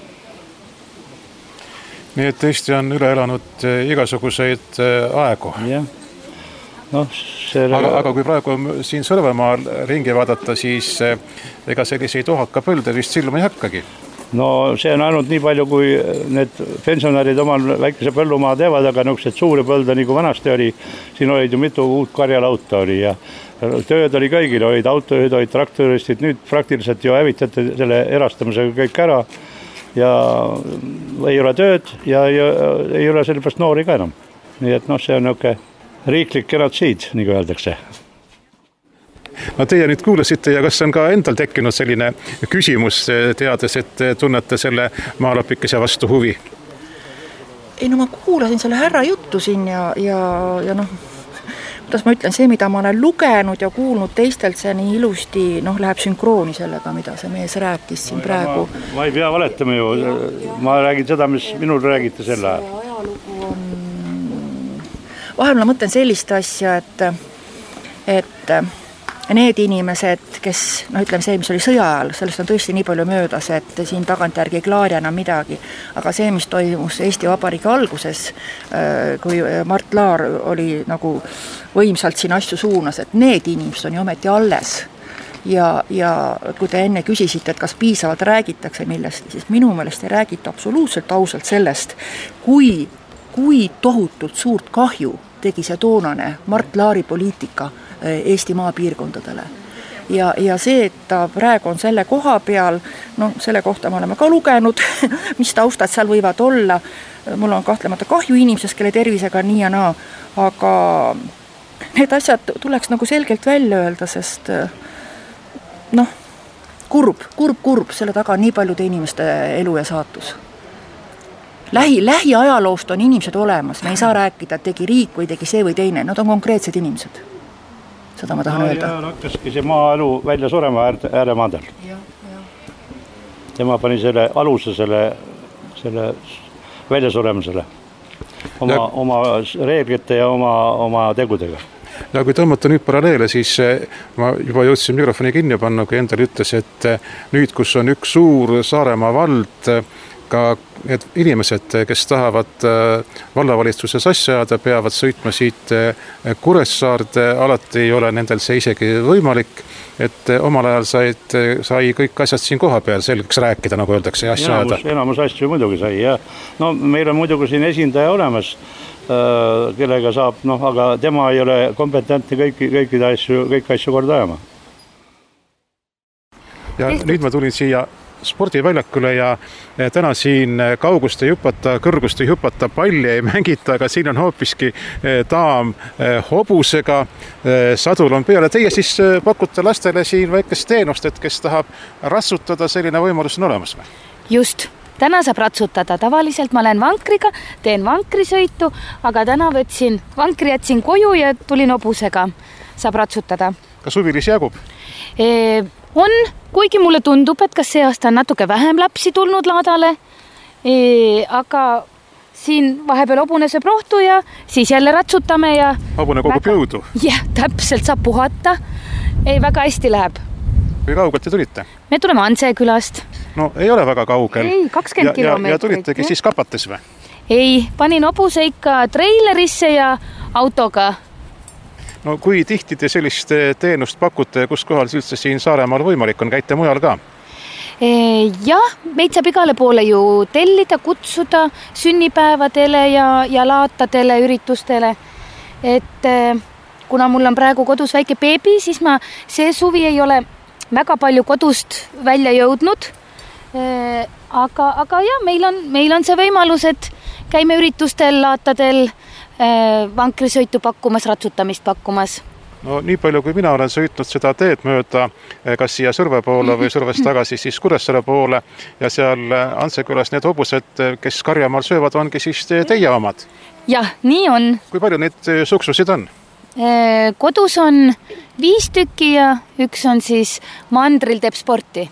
Nii et Eesti on üle elanud igasuguseid aegu. Jah. Aga kui praegu siin Sõrvemaal ringi vaadata, siis ega selliseid ohaka põlde vist silma ei hakkagi. See on ainult nii palju, kui need pensionärid omal väikese põllumaa teevad, aga niisugused suuri põlde, nii kui vanasti oli, siin olid ju mitu uut karjalauta oli ja tööd oli kõigil, olid autojuhid, olid traktoristid, nüüd praktiliselt ju hävitati selle erastamisega kõik ära ja ei ole tööd ja ei ole sellepärast noori ka enam. Nii et see on niisugune riiklik genotsiid, nii kui öeldakse. Teie nüüd kuulasite ja kas on ka endal tekkinud selline küsimus, teades, et tunnete selle maalapikese vastu huvi? Ei, ma kuulasin selle härra juttu siin ja kuidas ma ütlen, see, mida ma olen lugenud ja kuulnud teistelt, see nii ilusti läheb sünkrooni sellega, mida see mees rääkis siin praegu. Ma ei pea valetama ju, ma räägin seda, mis minul räägite selle ajal. See ajalugu on... Vahel ma mõtlen sellist asja, et need inimesed, kes, ütleme see, mis oli sõja ajal, sellest on tõesti nii palju möödas, et siin tagantjärgi ei klaari enam midagi. Aga see, mis toimus Eesti Vabariigi alguses, kui Mart Laar oli nagu võimsalt siin asju suunas, et need inimesed on ju ometi alles. Ja kui te enne küsisite, et kas piisavalt räägitakse millest, siis minu meelest ei räägita absoluutselt ausalt sellest, kui tohutult suurt kahju tegi see toonane Mart Laari poliitika Eesti maapiirkondadele. Ja see, et ta praegu on selle koha peal, selle kohta me oleme ka lugenud, mis taustad seal võivad olla. Mul on kahtlemata kahju inimesest, kelle tervisega nii ja naa, aga need asjad tuleks nagu selgelt välja öelda, sest kurb, selle taga on nii paljude inimeste elu ja saatus. Lähiajaloost on inimesed olemas, me ei saa rääkida, et tegi riik või tegi see või teine, nad on konkreetsed inimesed. Seda ma tahan öelda. Ja hakkaski see maaelu välja surema ääremaadel. Tema pani selle aluse selle väljasuremisele oma reeglite ja oma tegudega. Ja kui tõmmata nüüd paralleele, siis ma juba jõudsin mikrofoni kinni panna, kui Endel ütles, et nüüd, kus on üks suur Saaremaa vald, ka need inimesed, kes tahavad vallavalitsuses asja ajada, peavad sõitma siit Kuressaarde, alati ei ole nendel see isegi võimalik, et omal ajal sai kõik asjad siin koha peal selgeks rääkida, nagu öeldakse, ja asja ajada. Enamus asju muidugi sai, ja no meil on muidugi siin esindaja olemas, kellega saab, aga tema ei ole kompetentne kõiki asju korda ajama. Ja nüüd ma tulin siia spordiväljakule ja täna siin kaugust ei hüpata, kõrgust ei hüpata, palli ei mängita, aga siin on hoopiski daam hobusega, sadul on peale. Teie siis pakute lastele siin väikest teenust, et kes tahab ratsutada, selline võimalus on olemas või? Just, täna saab ratsutada. Tavaliselt ma olen vankriga, teen vankrisõitu, aga täna vankri jätsin koju ja tulin hobusega. Saab ratsutada. Kas huvilisi jagub? On, kuigi mulle tundub, et kas see aasta on natuke vähem lapsi tulnud laadale, aga siin vahepeal hobune sööb rohtu ja siis jälle ratsutame ja... Hobune kogub jõudu? Jah, täpselt saab puhata. Väga hästi läheb. Kui kaugelt te tulite? Me tuleme Ansekülast. No ei ole väga kaugel. Ei, 20 kilomeetrit. Ja tulitegi siis kapates või? Ei, panin hobuse ikka treilerisse ja autoga. No kui tihti te sellist teenust pakute ja kus kohal üldse siin Saaremaal võimalik on, käite mujal ka? Jah, meid saab igale poole ju tellida, kutsuda sünnipäevadele ja laatadele, üritustele. Et kuna mul on praegu kodus väike beebi, siis ma see suvi ei ole väga palju kodust välja jõudnud. Aga jah, meil on see võimalus, et käime üritustel, laatadel, vankrisõitu pakkumas, ratsutamist pakkumas. No nii palju, kui mina olen sõitnud seda teed mööda, kas siia Sõrve poole või Sõrvest tagasi siis Kuressaare poole ja seal Ansekülas need hobused, kes karjamaal söövad, ongi siis teie omad? Jah, nii on. Kui palju neid suksusid on? Kodus on 5 tükki ja üks on siis mandril teeb sporti.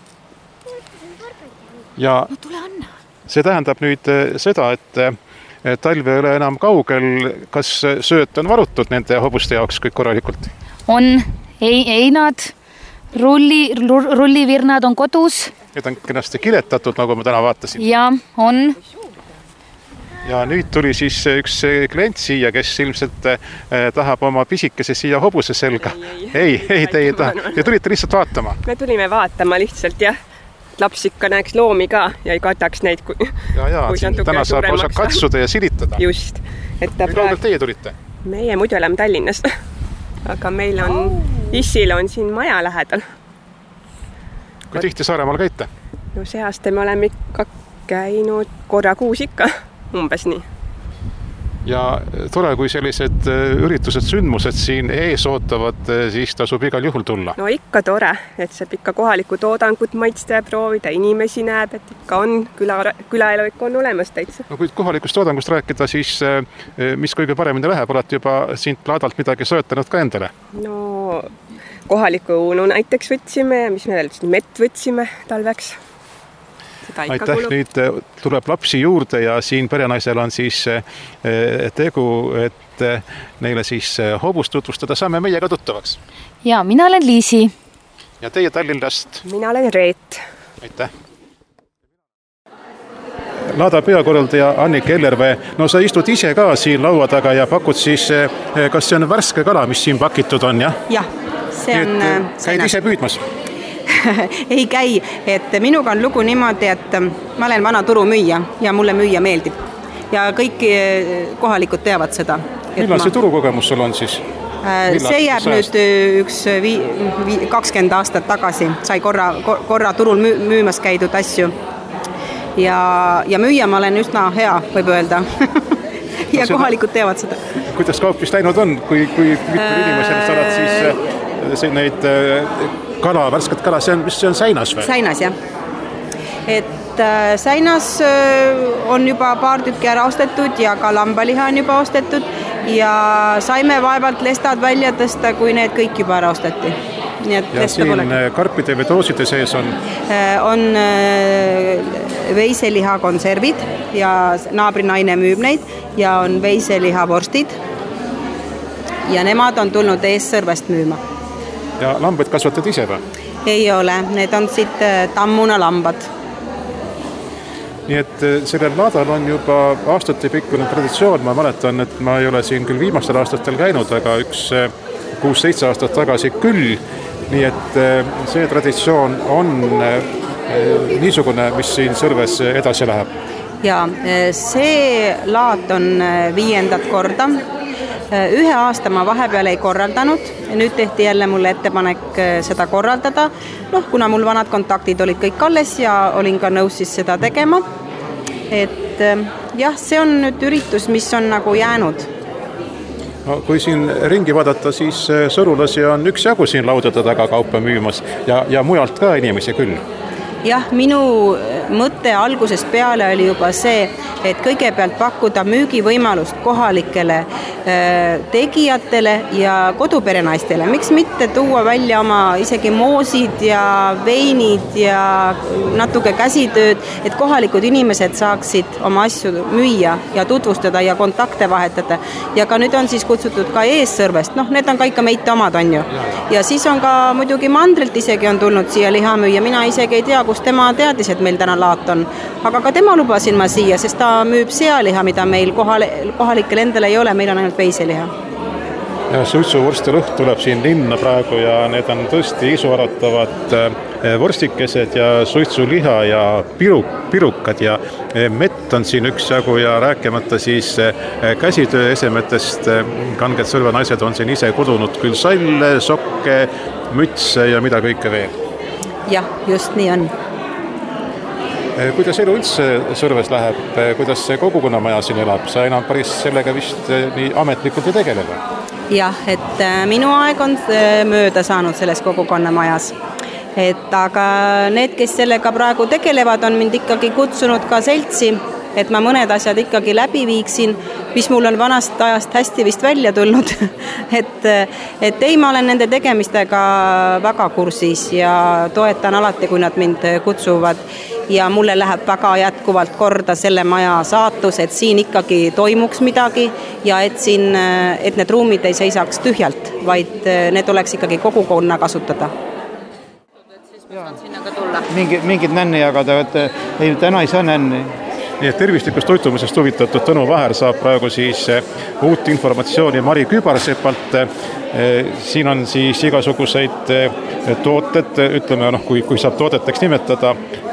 Ja see tähendab nüüd seda, et talv ei ole enam kaugel. Kas sööt on varutud nende hobuste jaoks kõik korralikult? On. Einad, rullivirnad on kodus. Need on kenasti kiletatud, nagu ma täna vaatasin. Ja, on. Ja nüüd tuli siis üks klient siia, kes ilmselt tahab oma pisikese siia hobuse selga. Ei, te ei taha. Te tulite lihtsalt vaatama? Me tulime vaatama lihtsalt, jah. Laps ikka näeks loomi ka ja ei kataks neid, kui täna saab osa katsuda ja silitada. Just. Kui kaugelt teie tulite? Meie muidu oleme Tallinnas, aga meil on, Issil on siin maja lähedal. Kui tihti Saaremaal käite? No see aasta me oleme ikka käinud korra kuus ikka, umbes nii. Ja tore, kui sellised üritused, sündmused siin ees ootavad, siis tasub igal juhul tulla. No ikka tore, et saab ikka kohalikku toodangut maitsta ja proovida, inimesi näeb, et ikka on, külaelu ikka on olemas täitsa. No kui kohalikust toodangust rääkida, siis mis kõige paremini läheb, olete juba siit laadalt midagi soetanud ka endale? No kohaliku näiteks võtsime ja mis me veel mett võtsime talveks. Aitäh, nüüd tuleb lapsi juurde ja siin perenaisel on siis tegu, et neile siis hobust tutvustada. Saame meiega tuttavaks. Ja, mina olen Liisi. Ja teie Tallinnast? Mina olen Reet. Aitäh. Laada peakorraldaja Annika Ellervee. No sa istud ise ka siin laua taga ja pakud siis, kas see on värske kala, mis siin pakitud on, jah? Jah, see on... Käid ise püüdmas? Ei käi, et minuga on lugu niimoodi, et ma olen vana turumüüja ja mulle müüa meeldib. Ja kõik kohalikud teavad seda. Millal see turukogemus sul on siis? See jääb nüüd 20 aastat tagasi. Sai korra turul müümas käidud asju. Ja müüa ma olen üsna hea, võib öelda. Ja kohalikud teavad seda. Kuidas kaupis läinud on, kui mitmel inimesel sa oled siis neid... Kala, värsket kala, see on Säinas või? Säinas, jah. Et et säinas on juba paar tükki ära ostetud ja ka lambaliha on juba ostetud ja saime vaevalt lestad välja tõsta, kui need kõik juba ära osteti. Nii et ja siin karpide või dooside sees on veiseliha konservid ja naabrinaine müüb neid ja on veiseliha vorstid ja nemad on tulnud Eessõrvest müüma. Ja lambaid kasvatad ise või? Ei ole, need on siit Tammuna lambad. Nii et sellel laadal on juba aastate pikkune traditsioon, ma mäletan, et ma ei ole siin küll viimastel aastatel käinud, aga üks 6-7 aastat tagasi küll, nii et see traditsioon on niisugune, mis siin Sõrves edasi läheb. Ja see laat on 5. korda. Ühe aasta ma vahepeal ei korraldanud, nüüd tehti jälle mulle ettepanek seda korraldada, kuna mul vanad kontaktid olid kõik alles ja olin ka nõus siis seda tegema. Et jah, see on nüüd üritus, mis on nagu jäänud. No, kui siin ringi vaadata, siis sõrulasi on üksjagu siin laudade taga kaupa müümas ja mujalt ka inimesi küll. Jah, minu mõte algusest peale oli juba see, et kõigepealt pakkuda müügivõimalust kohalikele tegijatele ja koduperenaistele. Miks mitte tuua välja oma isegi moosid ja veinid ja natuke käsitööd, et kohalikud inimesed saaksid oma asju müüa ja tutvustada ja kontakte vahetada. Ja ka nüüd on siis kutsutud ka Eessõrvest, need on ka ikka meite omad, on ju. Ja siis on ka muidugi Mandrilt isegi on tulnud siia liha müüa, mina isegi ei tea, kus tema teadis, et meil täna laat on. Aga ka tema lubasin ma siia, sest ta müüb sealiha, mida meil kohalikel endal ei ole, meil on ainult veiseliha. Ja suitsuvorsti lõht tuleb siin linna praegu ja need on tõesti isuaratavad vorstikesed ja suitsuliha ja pirukad ja mett on siin üksjagu ja rääkimata siis käsitöö esemetest. Kanged Sõrve naised on siin ise kodunud küll salle, sokke, mütse ja mida kõike veel. Jah, just nii on. Kuidas elu üldse Sõrves läheb, kuidas see kogukonnamaja siin elab? Sa enam päris sellega vist nii ametlikult ei tegeleda? Jah, et minu aeg on mööda saanud selles kogukonnamajas. Aga need, kes sellega praegu tegelevad, on mind ikkagi kutsunud ka seltsi, et ma mõned asjad ikkagi läbi viiksin, mis mul on vanast ajast hästi vist välja tulnud. et ei, ma olen nende tegemistega väga kursis ja toetan alati, kui nad mind kutsuvad. Ja mulle läheb väga jätkuvalt korda selle maja saatus, et siin ikkagi toimuks midagi ja et need ruumid ei seisaks tühjalt, vaid need oleks ikkagi kogukonna kasutada. Mingid nänni jagada, ei, täna ei saa nänni. Nii et tervislikust toitumisest huvitatud Tõnu Väher saab praegu siis uut informatsiooni Mari Kübarsepalt. Siin on siis igasuguseid tooted, ütleme, kui saab toodeteks nimetada,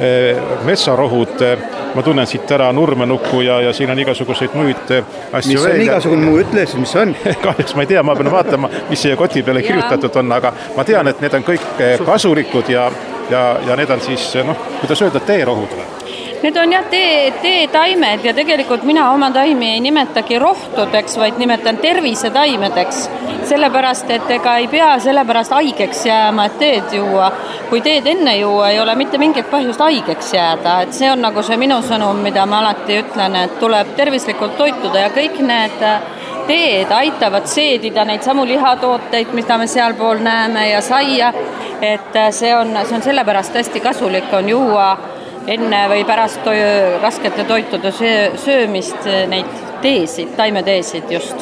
metsarohud, ma tunnen siit ära nurmenuku ja siin on igasuguseid muid asju. Mis on igasugune muu, ütle, mis on? Kahjuks ma ei tea, ma pean vaatama, mis siia koti peale kirjutatud on, aga ma tean, et need on kõik kasulikud ja need on siis, kuidas öelda, teerohud või? Need on jah teetaimed ja tegelikult mina oma taimi ei nimetagi rohtudeks, vaid nimetan tervisetaimedeks. Sellepärast, et ega ei pea sellepärast haigeks jääma, et teed juua. Kui teed enne juua, ei ole mitte mingit põhjust haigeks jääda. Et see on nagu see minu sõnum, mida ma alati ütlen, et tuleb tervislikult toituda ja kõik need teed aitavad seedida neid samu lihatooteid, mida me sealpool näeme ja saia. Et see on sellepärast hästi kasulik on juua enne või pärast raskete toitude söömist neid teesid, taimeteesid just.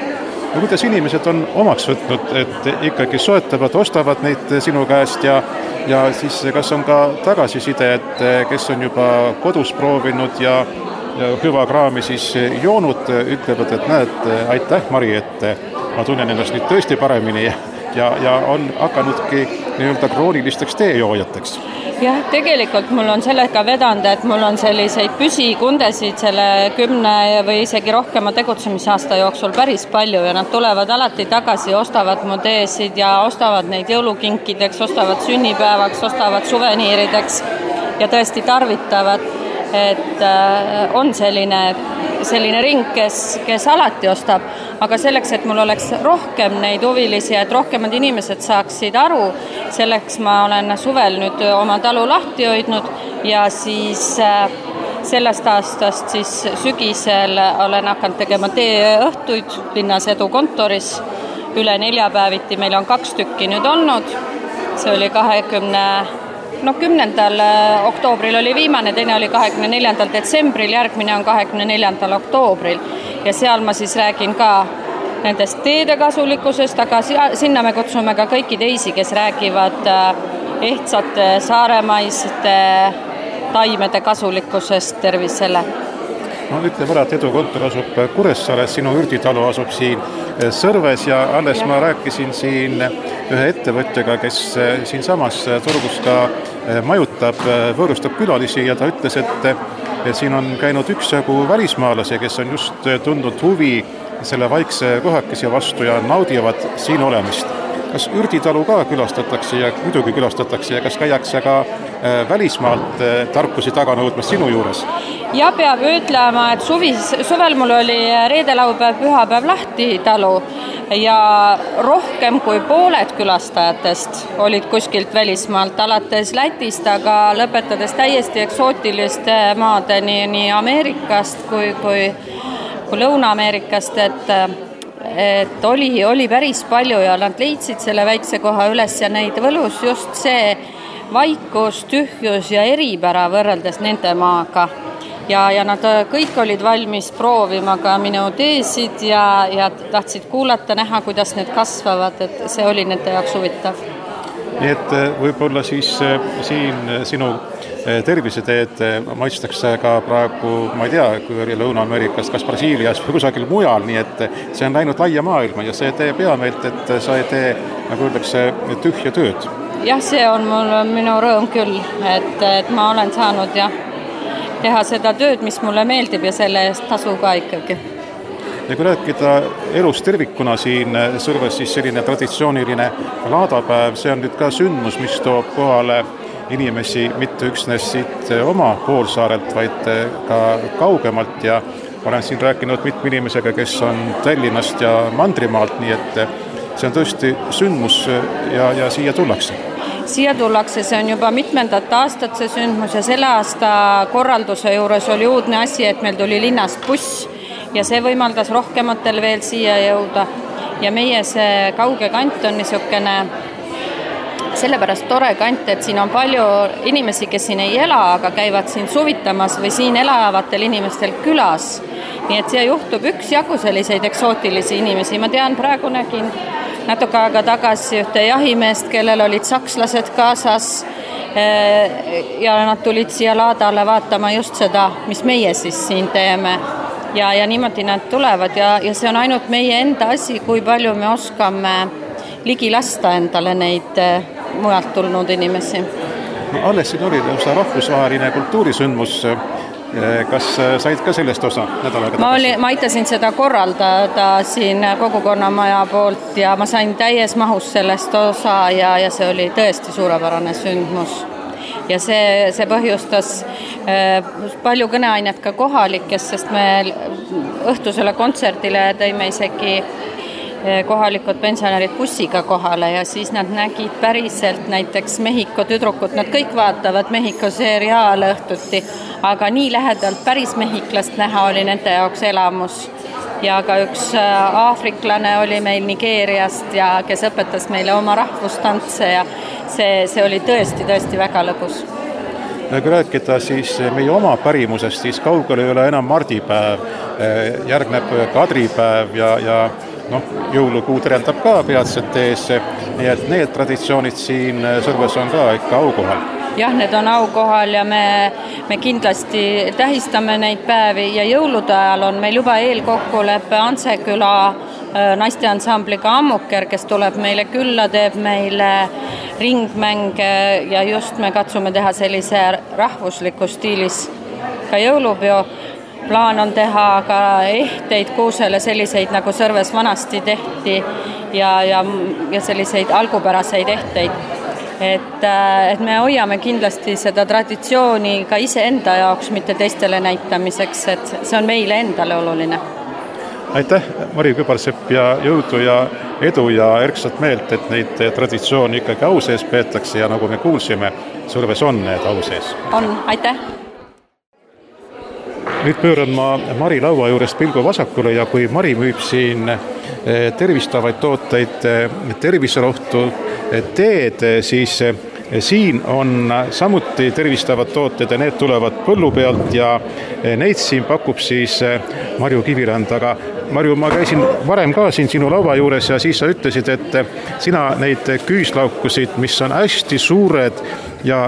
Ja kuidas inimesed on omaks võtnud, et ikkagi soetavad, ostavad neid sinu käest ja siis kas on ka tagasiside, et kes on juba kodus proovinud ja hüva kraami siis joonud, ütlevad, et näed, aitäh Mari, et ma tunnen ennast nüüd tõesti paremini ja on hakanudki nii-öelda kroonilisteks teejoojateks. Jah, tegelikult mul on sellega vedanud, et mul on selliseid püsikundesid selle 10 või isegi rohkema tegutsemisaasta jooksul päris palju ja nad tulevad alati tagasi, ostavad mu teesid ja ostavad neid jõulukinkideks, ostavad sünnipäevaks, ostavad suveniirideks ja tõesti tarvitavad, et on selline ring, kes alati ostab, aga selleks, et mul oleks rohkem neid huvilisi, et rohkemad inimesed saaksid aru, selleks ma olen suvel nüüd oma talu lahti hoidnud ja siis sellest aastast siis sügisel olen hakanud tegema teeõhtuid linnas Edu kontoris üle 4 päeviti, meil on 2 tükki nüüd olnud, see oli 10. oktoobril oli viimane, teine oli 24. detsembril, järgmine on 24. oktoobril ja seal ma siis räägin ka nendest teede kasulikkusest, aga sinna me kutsume ka kõiki teisi, kes räägivad ehtsate saaremaiste taimede kasulikkusest tervisele. No ütleb ära, et Edu kontor asub Kuressaares, sinu ürditalu asub siin Sõrves ja alles ma rääkisin siin ühe ettevõtjaga, kes siinsamas turgus ka majutab, võõrustab külalisi ja ta ütles, et siin on käinud üksjagu välismaalasi, kes on just tundnud huvi selle vaikse kohakese vastu ja naudivad siin olemist. Kas ürditalu ka külastatakse ja muidugi külastatakse ja kas käiakse ka välismaalt tarkusi taga nõudmas sinu juures? Ja peab ütlema, et suvel mul oli reede-laupäev, pühapäev lahti talu ja rohkem kui pooled külastajatest olid kuskilt välismaalt, alates Lätist, aga lõpetades täiesti eksootiliste maadeni nii Ameerikast kui Lõuna-Ameerikast, et oli päris palju ja nad leidsid selle väikse koha üles ja neid võlus just see vaikus, tühjus ja eripära võrreldes nende maaga. Ja nad kõik olid valmis proovima ka minu teesid ja tahtsid kuulata, näha, kuidas need kasvavad, et see oli nende jaoks huvitav. Nii et võib-olla siis siin sinu terviseteed maitstakse ka praegu, ma ei tea, kui oli Lõuna-Ameerikas, kas Brasiilias või kusagil mujal, nii et see on läinud laia maailma ja see teeb hea meelt, et sa ei tee, nagu öeldakse, tühja tööd. Jah, see on minu rõõm küll, et ma olen saanud teha seda tööd, mis mulle meeldib ja selle eest tasu ka ikkagi. Ja kui rääkida elust tervikuna siin Sõrves, siis selline traditsiooniline laadapäev, see on nüüd ka sündmus, mis toob kohale inimesi mitte üksnes siit oma poolsaarelt, vaid ka kaugemalt ja olen siin rääkinud mitme inimesega, kes on Tallinnast ja Mandrimaalt, nii et see on tõesti sündmus ja siia tullakse. Siia tullakse, see on juba mitmendat aastat see sündmus ja selle aasta korralduse juures oli uudne asi, et meil tuli linnast buss ja see võimaldas rohkematel veel siia jõuda. Ja meie see kauge kant on niisugune sellepärast tore kant, et siin on palju inimesi, kes siin ei ela, aga käivad siin suvitamas või siin elavatel inimestel külas. Nii et siia juhtub üksjagu selliseid eksootilisi inimesi. Ma tean, praegu nägin natuke aega tagasi ühte jahimeest, kellel olid sakslased kaasas ja nad tulid siia laadale vaatama just seda, mis meie siis siin teeme. Ja niimoodi nad tulevad ja see on ainult meie enda asi, kui palju me oskame ligi lasta endale neid mujalt tulnud inimesi. No, alles siin oli rahvusvaheline kultuurisündmus. Kas said ka sellest osa nädalaga tagasi? Ma aitasin seda korraldada siin kogukonnamaja poolt ja ma sain täies mahus sellest osa ja see oli tõesti suurepärane sündmus. Ja see põhjustas palju kõneainet ka kohalikest, sest me õhtusele kontserdile tõime isegi kohalikud pensionärid bussiga kohale ja siis nad nägid päriselt näiteks Mehhiko tüdrukut, nad kõik vaatavad Mehhiko seriaale õhtuti, aga nii lähedalt päris mehhiklast näha oli nende jaoks elamus. Ja ka üks aafriklane oli meil Nigeeriast ja kes õpetas meile oma rahvustantse ja see oli tõesti väga lõbus. Kui rääkida siis meie oma pärimusest, siis kaugel ei ole enam mardipäev, järgneb kadripäev ja jõulukuu terendab ka peatselt ees, nii et need traditsioonid siin Sõrves on ka ikka aukohal. Jah, need on aukohal ja me kindlasti tähistame neid päevi ja jõulude ajal on meil juba eelkokkuleppe Anseküla naisteansambliga Ammuker, kes tuleb meile külla, teeb meile ringmänge ja just me katsume teha sellise rahvusliku stiilis ka jõulupeo. Plaan on teha ka ehteid kuusele selliseid, nagu Sõrves vanasti tehti ja selliseid algupäraseid ehteid. Et me hoiame kindlasti seda traditsiooni ka ise enda jaoks, mitte teistele näitamiseks, et see on meile endale oluline. Aitäh, Mari Kübarsepp ja jõudu ja edu ja erksat meelt, et neid traditsioone ikkagi au sees peetakse ja nagu me kuulsime, Sõrves on need au sees. On, aitäh! Nüüd pööran ma Mari laua juurest pilgu vasakule ja kui Mari müüb siin tervistavaid tooteid, terviserohtu teed, siis siin on samuti tervistavad tooted ja need tulevad põllu pealt ja neid siin pakub siis Marju Kivirand, aga Marju, ma käisin varem ka siin sinu laua juures ja siis sa ütlesid, et sina neid küüslaukusid, mis on hästi suured ja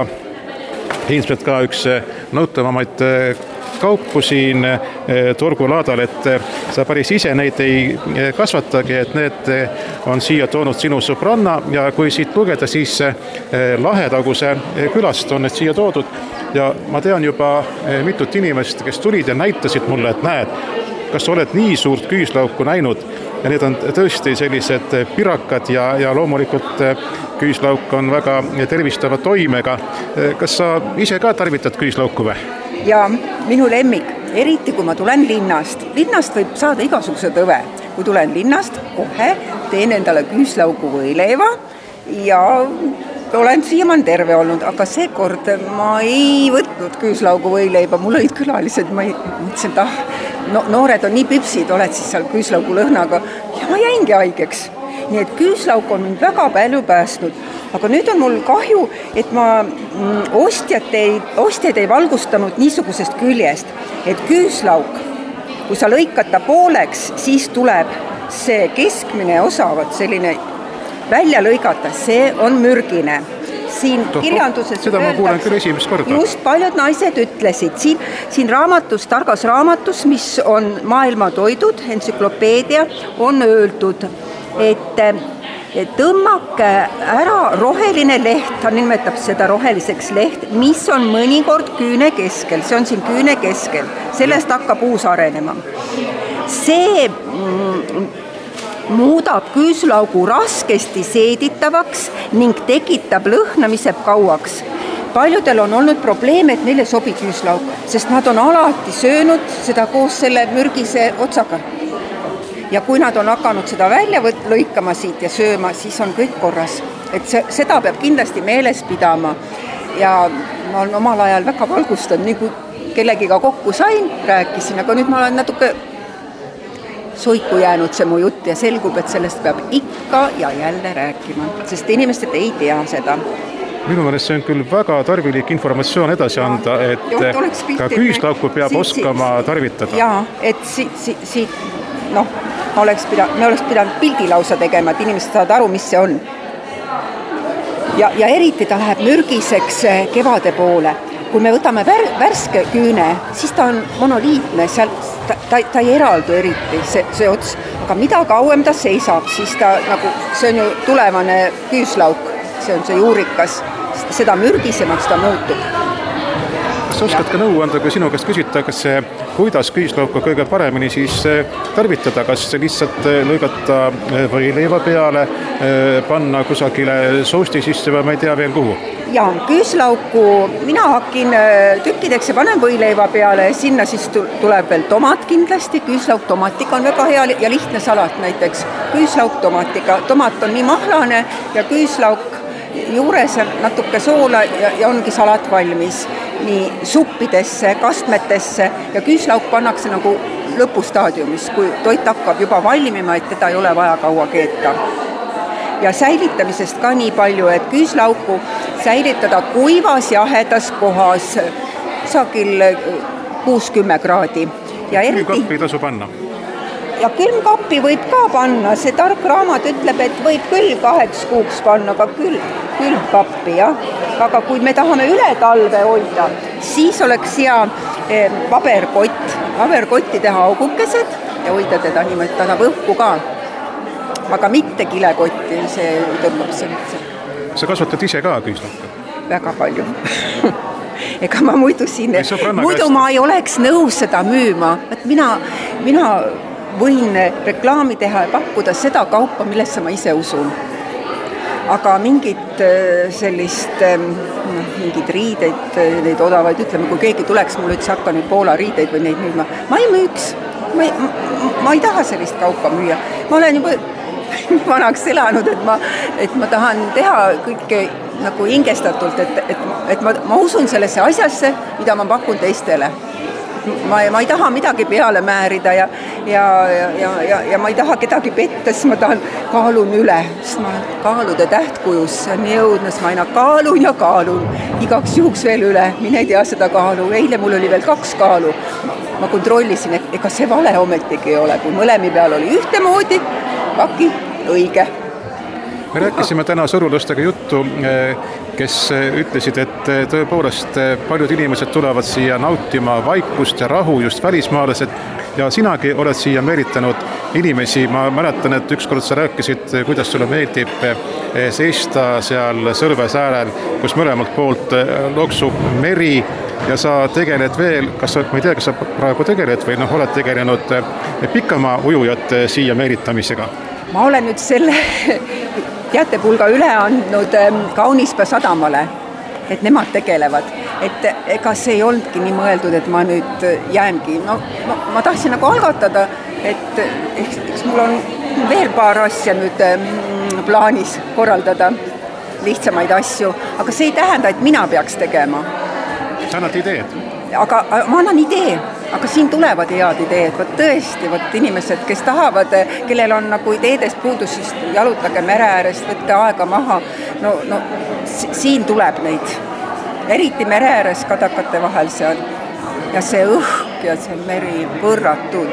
ilmselt ka üks nõutavamaid kaupu siin torgulaadal, et sa päris ise neid ei kasvatagi, et need on siia toonud sinu sõbranna ja kui siit lugeda, siis Lahetaguse külast on need siia toodud ja ma tean juba mitut inimest, kes tulid ja näitasid mulle, et näed, kas sa oled nii suurt küüslauku näinud ja need on tõesti sellised pirakad ja loomulikult küüslauk on väga tervistava toimega. Kas sa ise ka tarvitad küüslauku või? Ja minu lemmik, eriti kui ma tulen linnast. Linnast võib saada igasuguse tõve. Kui tulen linnast, kohe teen endale küüslaugu võileiva ja olen siiamaani terve olnud, aga seekord ma ei võtnud küüslaugu võileiva, mul olid külalised, ma mõtlesin, et noored on nii pipsid, oled siis seal küüslaugu lõhnaga ja ma jäingi haigeks. Nii et küüslauk on mind väga palju päästnud, aga nüüd on mul kahju, et ma ostjaid ei valgustanud niisugusest küljest, et küüslauk, kui sa lõikad ta pooleks, siis tuleb see keskmine osa, selline välja lõigata, see on mürgine. Siin kirjanduses seda ma kuulen küll esimest korda. Just paljud naised ütlesid, siin raamatus, targas raamatus, mis on maailma toidud, entsüklopeedia, on öeldud, et tõmmake ära roheline leht, ta nimetab seda roheliseks leht, mis on mõnikord küüne keskel, see on siin küüne keskel, sellest hakkab uus arenema. See muudab küüslaugu raskesti seeditavaks ning tekitab lõhnamise kauaks. Paljudel on olnud probleem, et neile sobi küüslauk, sest nad on alati söönud seda koos selle mürgise otsaga. Ja kui nad on hakanud seda välja lõikama siit ja sööma, siis on kõik korras. Et seda peab kindlasti meeles pidama. Ja ma olen omal ajal väga valgustanud, nii kui kellegiga kokku sain, rääkisin, aga nüüd ma olen natuke soiku jäänud see mu jutt ja selgub, et sellest peab ikka ja jälle rääkima, sest inimesed ei tea seda. Minu meelest see on küll väga tarvilik informatsioon edasi anda, et ka küüslauku peab oskama tarvitada. Jaa, et siit me oleks pidanud pildi lausa tegema, et inimesed saavad aru, mis see on. Ja eriti ta läheb mürgiseks kevade poole. Kui me võtame värske küüne, siis ta on monoliitne, ta ei eraldu eriti, see ots. Aga mida kauem ta seisab, siis see on ju tulevane küüslauk, see on see juurikas, seda mürgisemaks ta muutub. Kas sa oskad ka nõu anda, kui sinu käest küsita, kuidas küüslauka kõige paremini siis tarvitada, kas lihtsalt lõigata võileiva peale, panna kusagile sousti sisse või ma ei tea veel kuhu? Ja küüslauku mina hakin tükkideks ja panen võileiva peale ja sinna siis tuleb veel tomat kindlasti, küüslauk tomatiga on väga hea ja lihtne salat näiteks, küüslauk tomatiga, tomat on nii mahlane ja küüslauk juures natuke soola ja ongi salat valmis nii suppidesse, kastmetesse ja küüslauk pannakse nagu lõpustaadiumis, kui toit hakkab juba valmima, et teda ei ole vaja kaua keeta. Ja säilitamisest ka nii palju, et küüslauku säilitada kuivas jahedas kohas kusagil 60 kraadi. Külmkappi ei tasu panna? Ja külmkappi võib ka panna, see tark raamat ütleb, et võib küll 2 kuuks panna, aga külmkappi, jah. Aga kui me tahame üle talve hoida, siis oleks hea paberkotti teha augukesed ja hoida teda niimoodi, ta tahab õhku ka. Aga mitte kilekotti, see tõmbab see. Sa kasvatad ise ka küüslauka? Väga palju. Ega ma muidu ma ei oleks nõus seda müüma. Et mina võin reklaami teha ja pakkuda seda kaupa, millesse ma ise usun. Aga mingid riideid, neid odavaid, ütleme, kui keegi tuleks mulle ütles, hakka nüüd Poola riideid või neid müüma. Ma ei müüks. Ma ei taha sellist kaupa müüa. Ma olen juba vanaks elanud, et ma tahan teha kõike nagu hingestatult, et ma usun sellesse asjasse, mida ma pakun teistele. Ma ei taha midagi peale määrida ja ma ei taha kedagi petta, siis ma tahan kaalun üle, sest ma olen kaalude tähtkujus, see on jõudnud, ma aina kaalun ja kaalun, igaks juhuks veel üle, mine tea seda kaalu, eile mul oli veel 2 kaalu, ma kontrollisin, et ega see vale ometigi ei ole, kui mõlemi peal oli ühtemoodi, paki õige. Me rääkisime täna sõrulastega juttu, kes ütlesid, et tõepoolest paljud inimesed tulevad siia nautima vaikust ja rahu, just välismaalased, ja sinagi oled siia meelitanud inimesi. Ma mäletan, et ükskord sa rääkisid, kuidas sulle meeldib seista seal Sõrve säärel, kus mõlemalt poolt loksub meri ja sa tegeled veel, ma ei tea, kas sa praegu tegeled või oled tegelenud pikamaa ujujate siia meelitamisega? Ma olen nüüd selle teatepulga üle andnud Kaunispää sadamale, et nemad tegelevad. Et ega see ei olnudki nii mõeldud, et ma nüüd jäängi. No, ma tahtsin nagu algatada, et eks mul on veel paar asja nüüd plaanis korraldada, lihtsamaid asju, aga see ei tähenda, et mina peaks tegema. Sa annad ideed? Aga ma annan idee, aga siin tulevad head ideed, tõesti, inimesed, kes tahavad, kellel on nagu ideedest puudus, siis jalutage mere äärest, võtte aega maha, no siin tuleb neid, eriti mere ääres kadakate vahel seal ja see õhk ja see meri võrratud.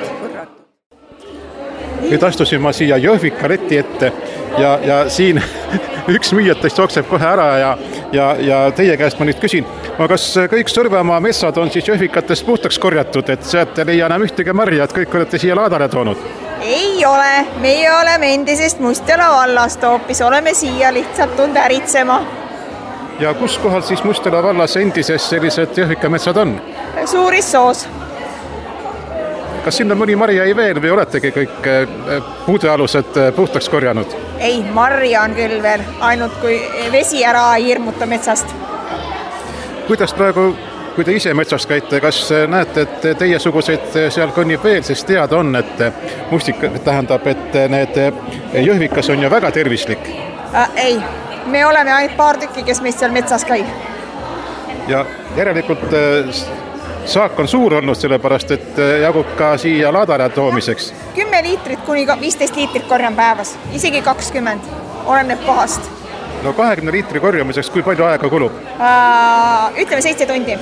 Nüüd astusin ma siia Jõhvika leti ette ja siin üks müüjatest jookseb kohe ära ja teie käest ma nüüd küsin, kas kõik Sõrvemaa metsad on siis Jõhvikatest puhtaks korjatud, et sealt ei leia enam ühtegi marja, et kõik olete siia laadale toonud? Ei ole, meie oleme endisest Mustjala vallast hoopis, oleme siia lihtsalt tulnud äritsema. Ja kus kohal siis Mustjala vallas endises sellised Jõhvika metsad on? Suurissoos. Kas sinna mõni marja ei veel või oletegi kõik puudealused puhtaks korjanud? Ei, marja on küll veel, ainult kui vesi ära ei hirmuta metsast. Kuidas praegu, kui te ise metsast käite, kas näete, et teiesuguseid seal kõnnib veel, sest teada on, et mustik tähendab, et need Jõhvikas on ju väga tervislik? Ei, me oleme ainult paar tükki, kes meist seal metsas käib. Ja järelikult saak on suur olnud, sellepärast, et jagub ka siia laadale toomiseks. 10 liitrit kuni 15 liitrit korjan päevas, isegi 20, oleneb kohast. No 20 liitri korjamiseks, kui palju aega kulub? Ütleme 7 tundi.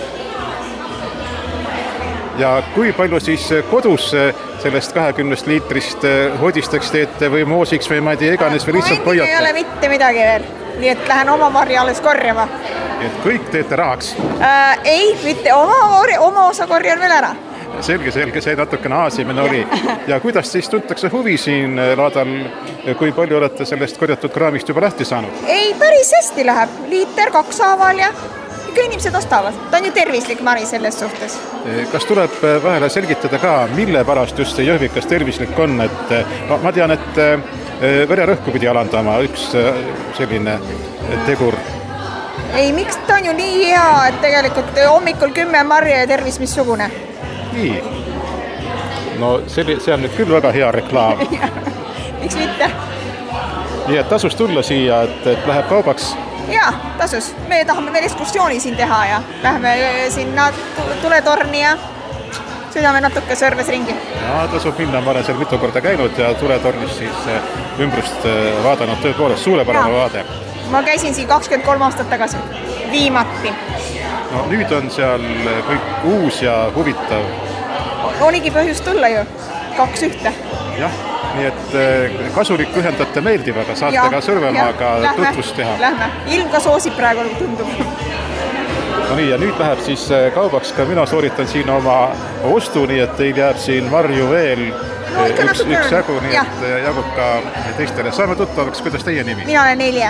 Ja kui palju siis kodus sellest 20 liitrist hodisteks teete või moosiks või ma ei tea, iganes või lihtsalt hoiate? Ei ole mitte midagi veel, nii et lähen oma marja alles korjama. Et kõik teete rahaks? Ei, mitte oma osa korjan veel ära. Selge, see natukene aasimene oli. Ja kuidas siis tuntakse huvi siin laadal, kui palju olete sellest korjatud kraamist juba lähti saanud? Ei, päris hästi läheb. Liiter 2 haaval ja ikka inimesed ostavad. Ta on ju tervislik mari selles suhtes. Kas tuleb vahele selgitada ka, mille pärast just see Jõhvikas tervislik on? Et, ma tean, et vererõhku pidi alandama üks selline tegur. Ei, miks ta on ju nii hea, et tegelikult hommikul 10 marja ja tervis missugune? Nii. No see on nüüd küll väga hea reklaam. Miks mitte? Nii, et tasus tulla siia, et läheb kaubaks? Jaa, tasus. Me tahame veel ekskursiooni siin teha ja lähme sinna tuletorni ja sõidame natuke Sõrves ringi. Ja, tasub minna, ma olen seal mitu korda käinud ja tuletornis siis ümbrust vaadanud tõepoolest suurepärane vaade. Ma käisin siin 23 aastat tagasi, viimati. No nüüd on seal kõik uus ja huvitav. Oligi põhjust tulla ju, 2 ühte. Jah, nii et kasulik ühendate meeldivaga, saate ja, ka Sõrvemaaga tutvust teha. Lähme, ilm ka soosib praegu tundub. No nii, ja nüüd läheb siis kaubaks, ka mina sooritan siin oma ostu, nii et teil jääb siin marju veel üks jagu, nii et jagub ka teistele. Saame tuttavaks, kuidas teie nimi? Mina olen Nelje.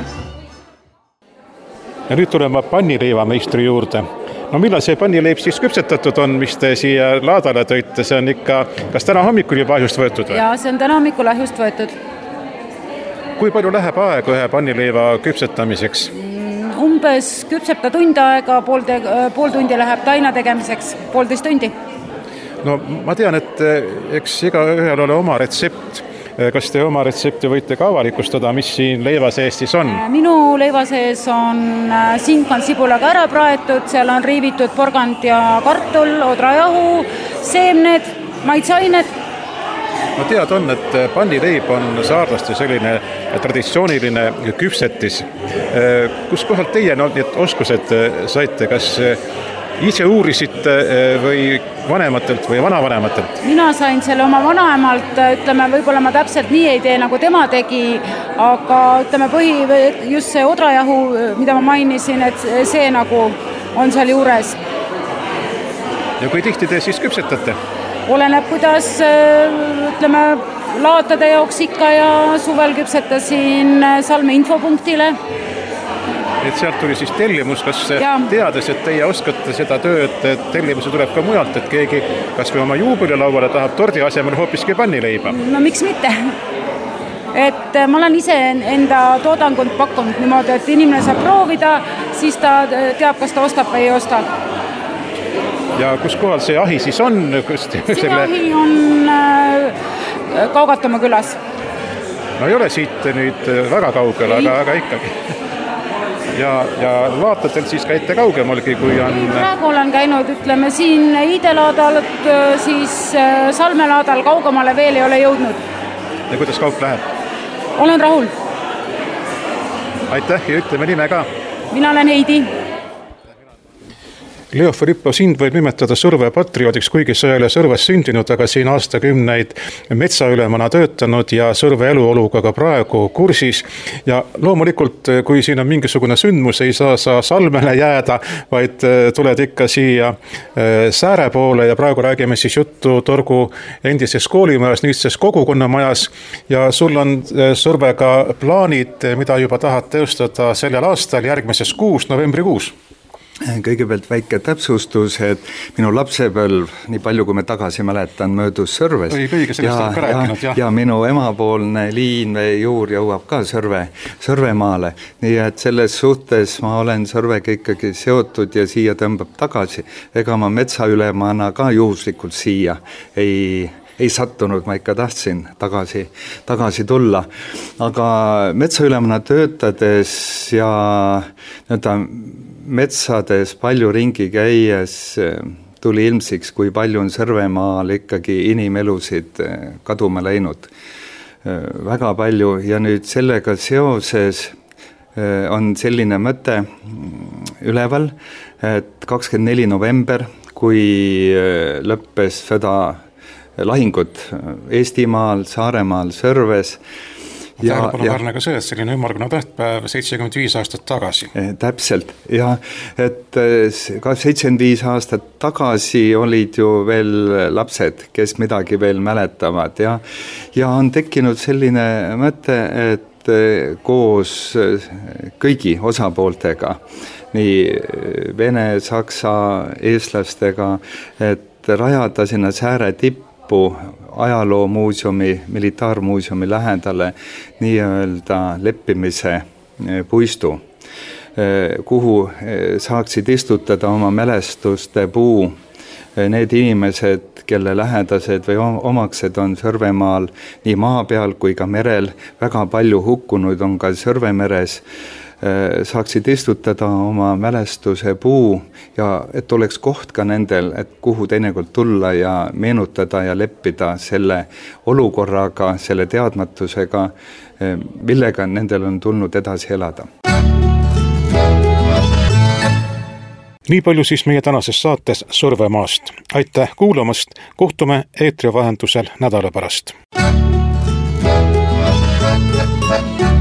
Ja nüüd tuleme pannileivameistri juurde. No millal see pannileib siis küpsetatud on, mis te siia laadale tõite? See on ikka, kas täna hommikul juba ahjust võetud või? Jaa, see on täna hommikul ahjust võetud. Kui palju läheb aega ühe pannileiva küpsetamiseks? Umbes küpseb ta tund aega, pool tundi läheb taina tegemiseks, 1,5 tundi. No ma tean, et eks iga ühel ole oma retsept. kas te oma retsepti võite ka avalikustada, mis siin leiva sees siis on? Minu leiva sees on sink on sibulaga ära praetud, seal on riivitud porgand ja kartul, odrajahu, seemned, maitseained. No tead on, et pannileib on saarlaste selline traditsiooniline küpsetis. Kus kohalt teie need oskused saite, kas ise uurisite või vanematelt või vanavanematelt? Mina sain selle oma vanaemalt, ütleme, võib-olla ma täpselt nii ei tee, nagu tema tegi, aga ütleme, just see odrajahu, mida ma mainisin, et see nagu on seal juures. Ja kui tihti te siis küpsetate? Oleneb, kuidas, ütleme, laatade jaoks ikka ja suvel küpsetasin Salme infopunktile. Et sealt tuli siis tellimus, kas teades, et teie oskate seda tööd, et tellimusi tuleb ka mujalt, et keegi kas või oma juubelilauale tahab tordi asemel hoopiski pannileiba? No miks mitte? Et ma olen ise enda toodangut pakkunud niimoodi, et inimene saab proovida, siis ta teab, kas ta ostab või ei osta. Ja kus kohal see ahi siis on? See ahi on Kaugatamaa külas. No ei ole siit nüüd väga kaugel, aga ikkagi. Ja vaatatelt siis käite kaugemalgi, kui on... Praegu olen käinud, ütleme, siin Iidelaadal, siis Salmelaadal kaugemale veel ei ole jõudnud. Ja kuidas kaup läheb? Olen rahul. Aitäh ja ütleme nime ka. Mina olen Heidi. Leo Filippo, sind võib nimetada Sõrve patrioodiks, kuigi sa ei ole Sõrves sündinud, aga siin aastakümneid metsaülemana töötanud ja Sõrve eluoluga ka praegu kursis. Ja loomulikult, kui siin on mingisugune sündmus, ei saa sa Salmele jääda, vaid tuled ikka siia Sääre poole ja praegu räägime siis juttu Torgu endises koolimajas, nüüdses kogukonnamajas ja sul on Sõrvega plaanid, mida juba tahad teostada sellel aastal järgmises kuus, novembrikuus. Kõigepealt väike täpsustus, et minu lapsepõlv, nii palju kui me tagasi mäletan, möödus Sõrves. Ja minu emapoolne liin või juur jõuab ka Sõrvemaale. Nii et selles suhtes ma olen Sõrvega ikkagi seotud ja siia tõmbab tagasi. Ega ma metsaülemana ka juhuslikult siia ei sattunud, ma ikka tahtsin tagasi tulla. Aga metsaülemana töötades ja metsades palju ringi käies tuli ilmsiks, kui palju on Sõrvemaal ikkagi inimelusid kaduma läinud. Väga palju ja nüüd sellega seoses on selline mõte üleval, et 24. november, kui lõppes sõda lahingud Eestimaal, Saaremaal, Sõrves. Tähelepanuväärne ka see, et selline ümmargune tähtpäev 75 aastat tagasi. Täpselt, ja et 75 aastat tagasi olid ju veel lapsed, kes midagi veel mäletavad ja on tekkinud selline mõte, et koos kõigi osapooltega, nii Vene, Saksa, eestlastega, et rajada sinna Sääre tippu ajaloomuuseumi, militaarmuuseumi lähedale nii-öelda leppimise puistu, kuhu saaksid istutada oma mälestuste puu need inimesed, kelle lähedased või omaksed on Sõrvemaal nii maa peal kui ka merel, väga palju hukkunud on ka Sõrvemeres, saaksid istutada oma mälestuse puu ja et oleks koht ka nendel, et kuhu teinekord tulla ja meenutada ja leppida selle olukorraga, selle teadmatusega, millega nendel on tulnud edasi elada. Nii palju siis meie tänases saates Sõrvemaast. Aitäh kuulamast, kohtume eetri vahendusel nädala pärast.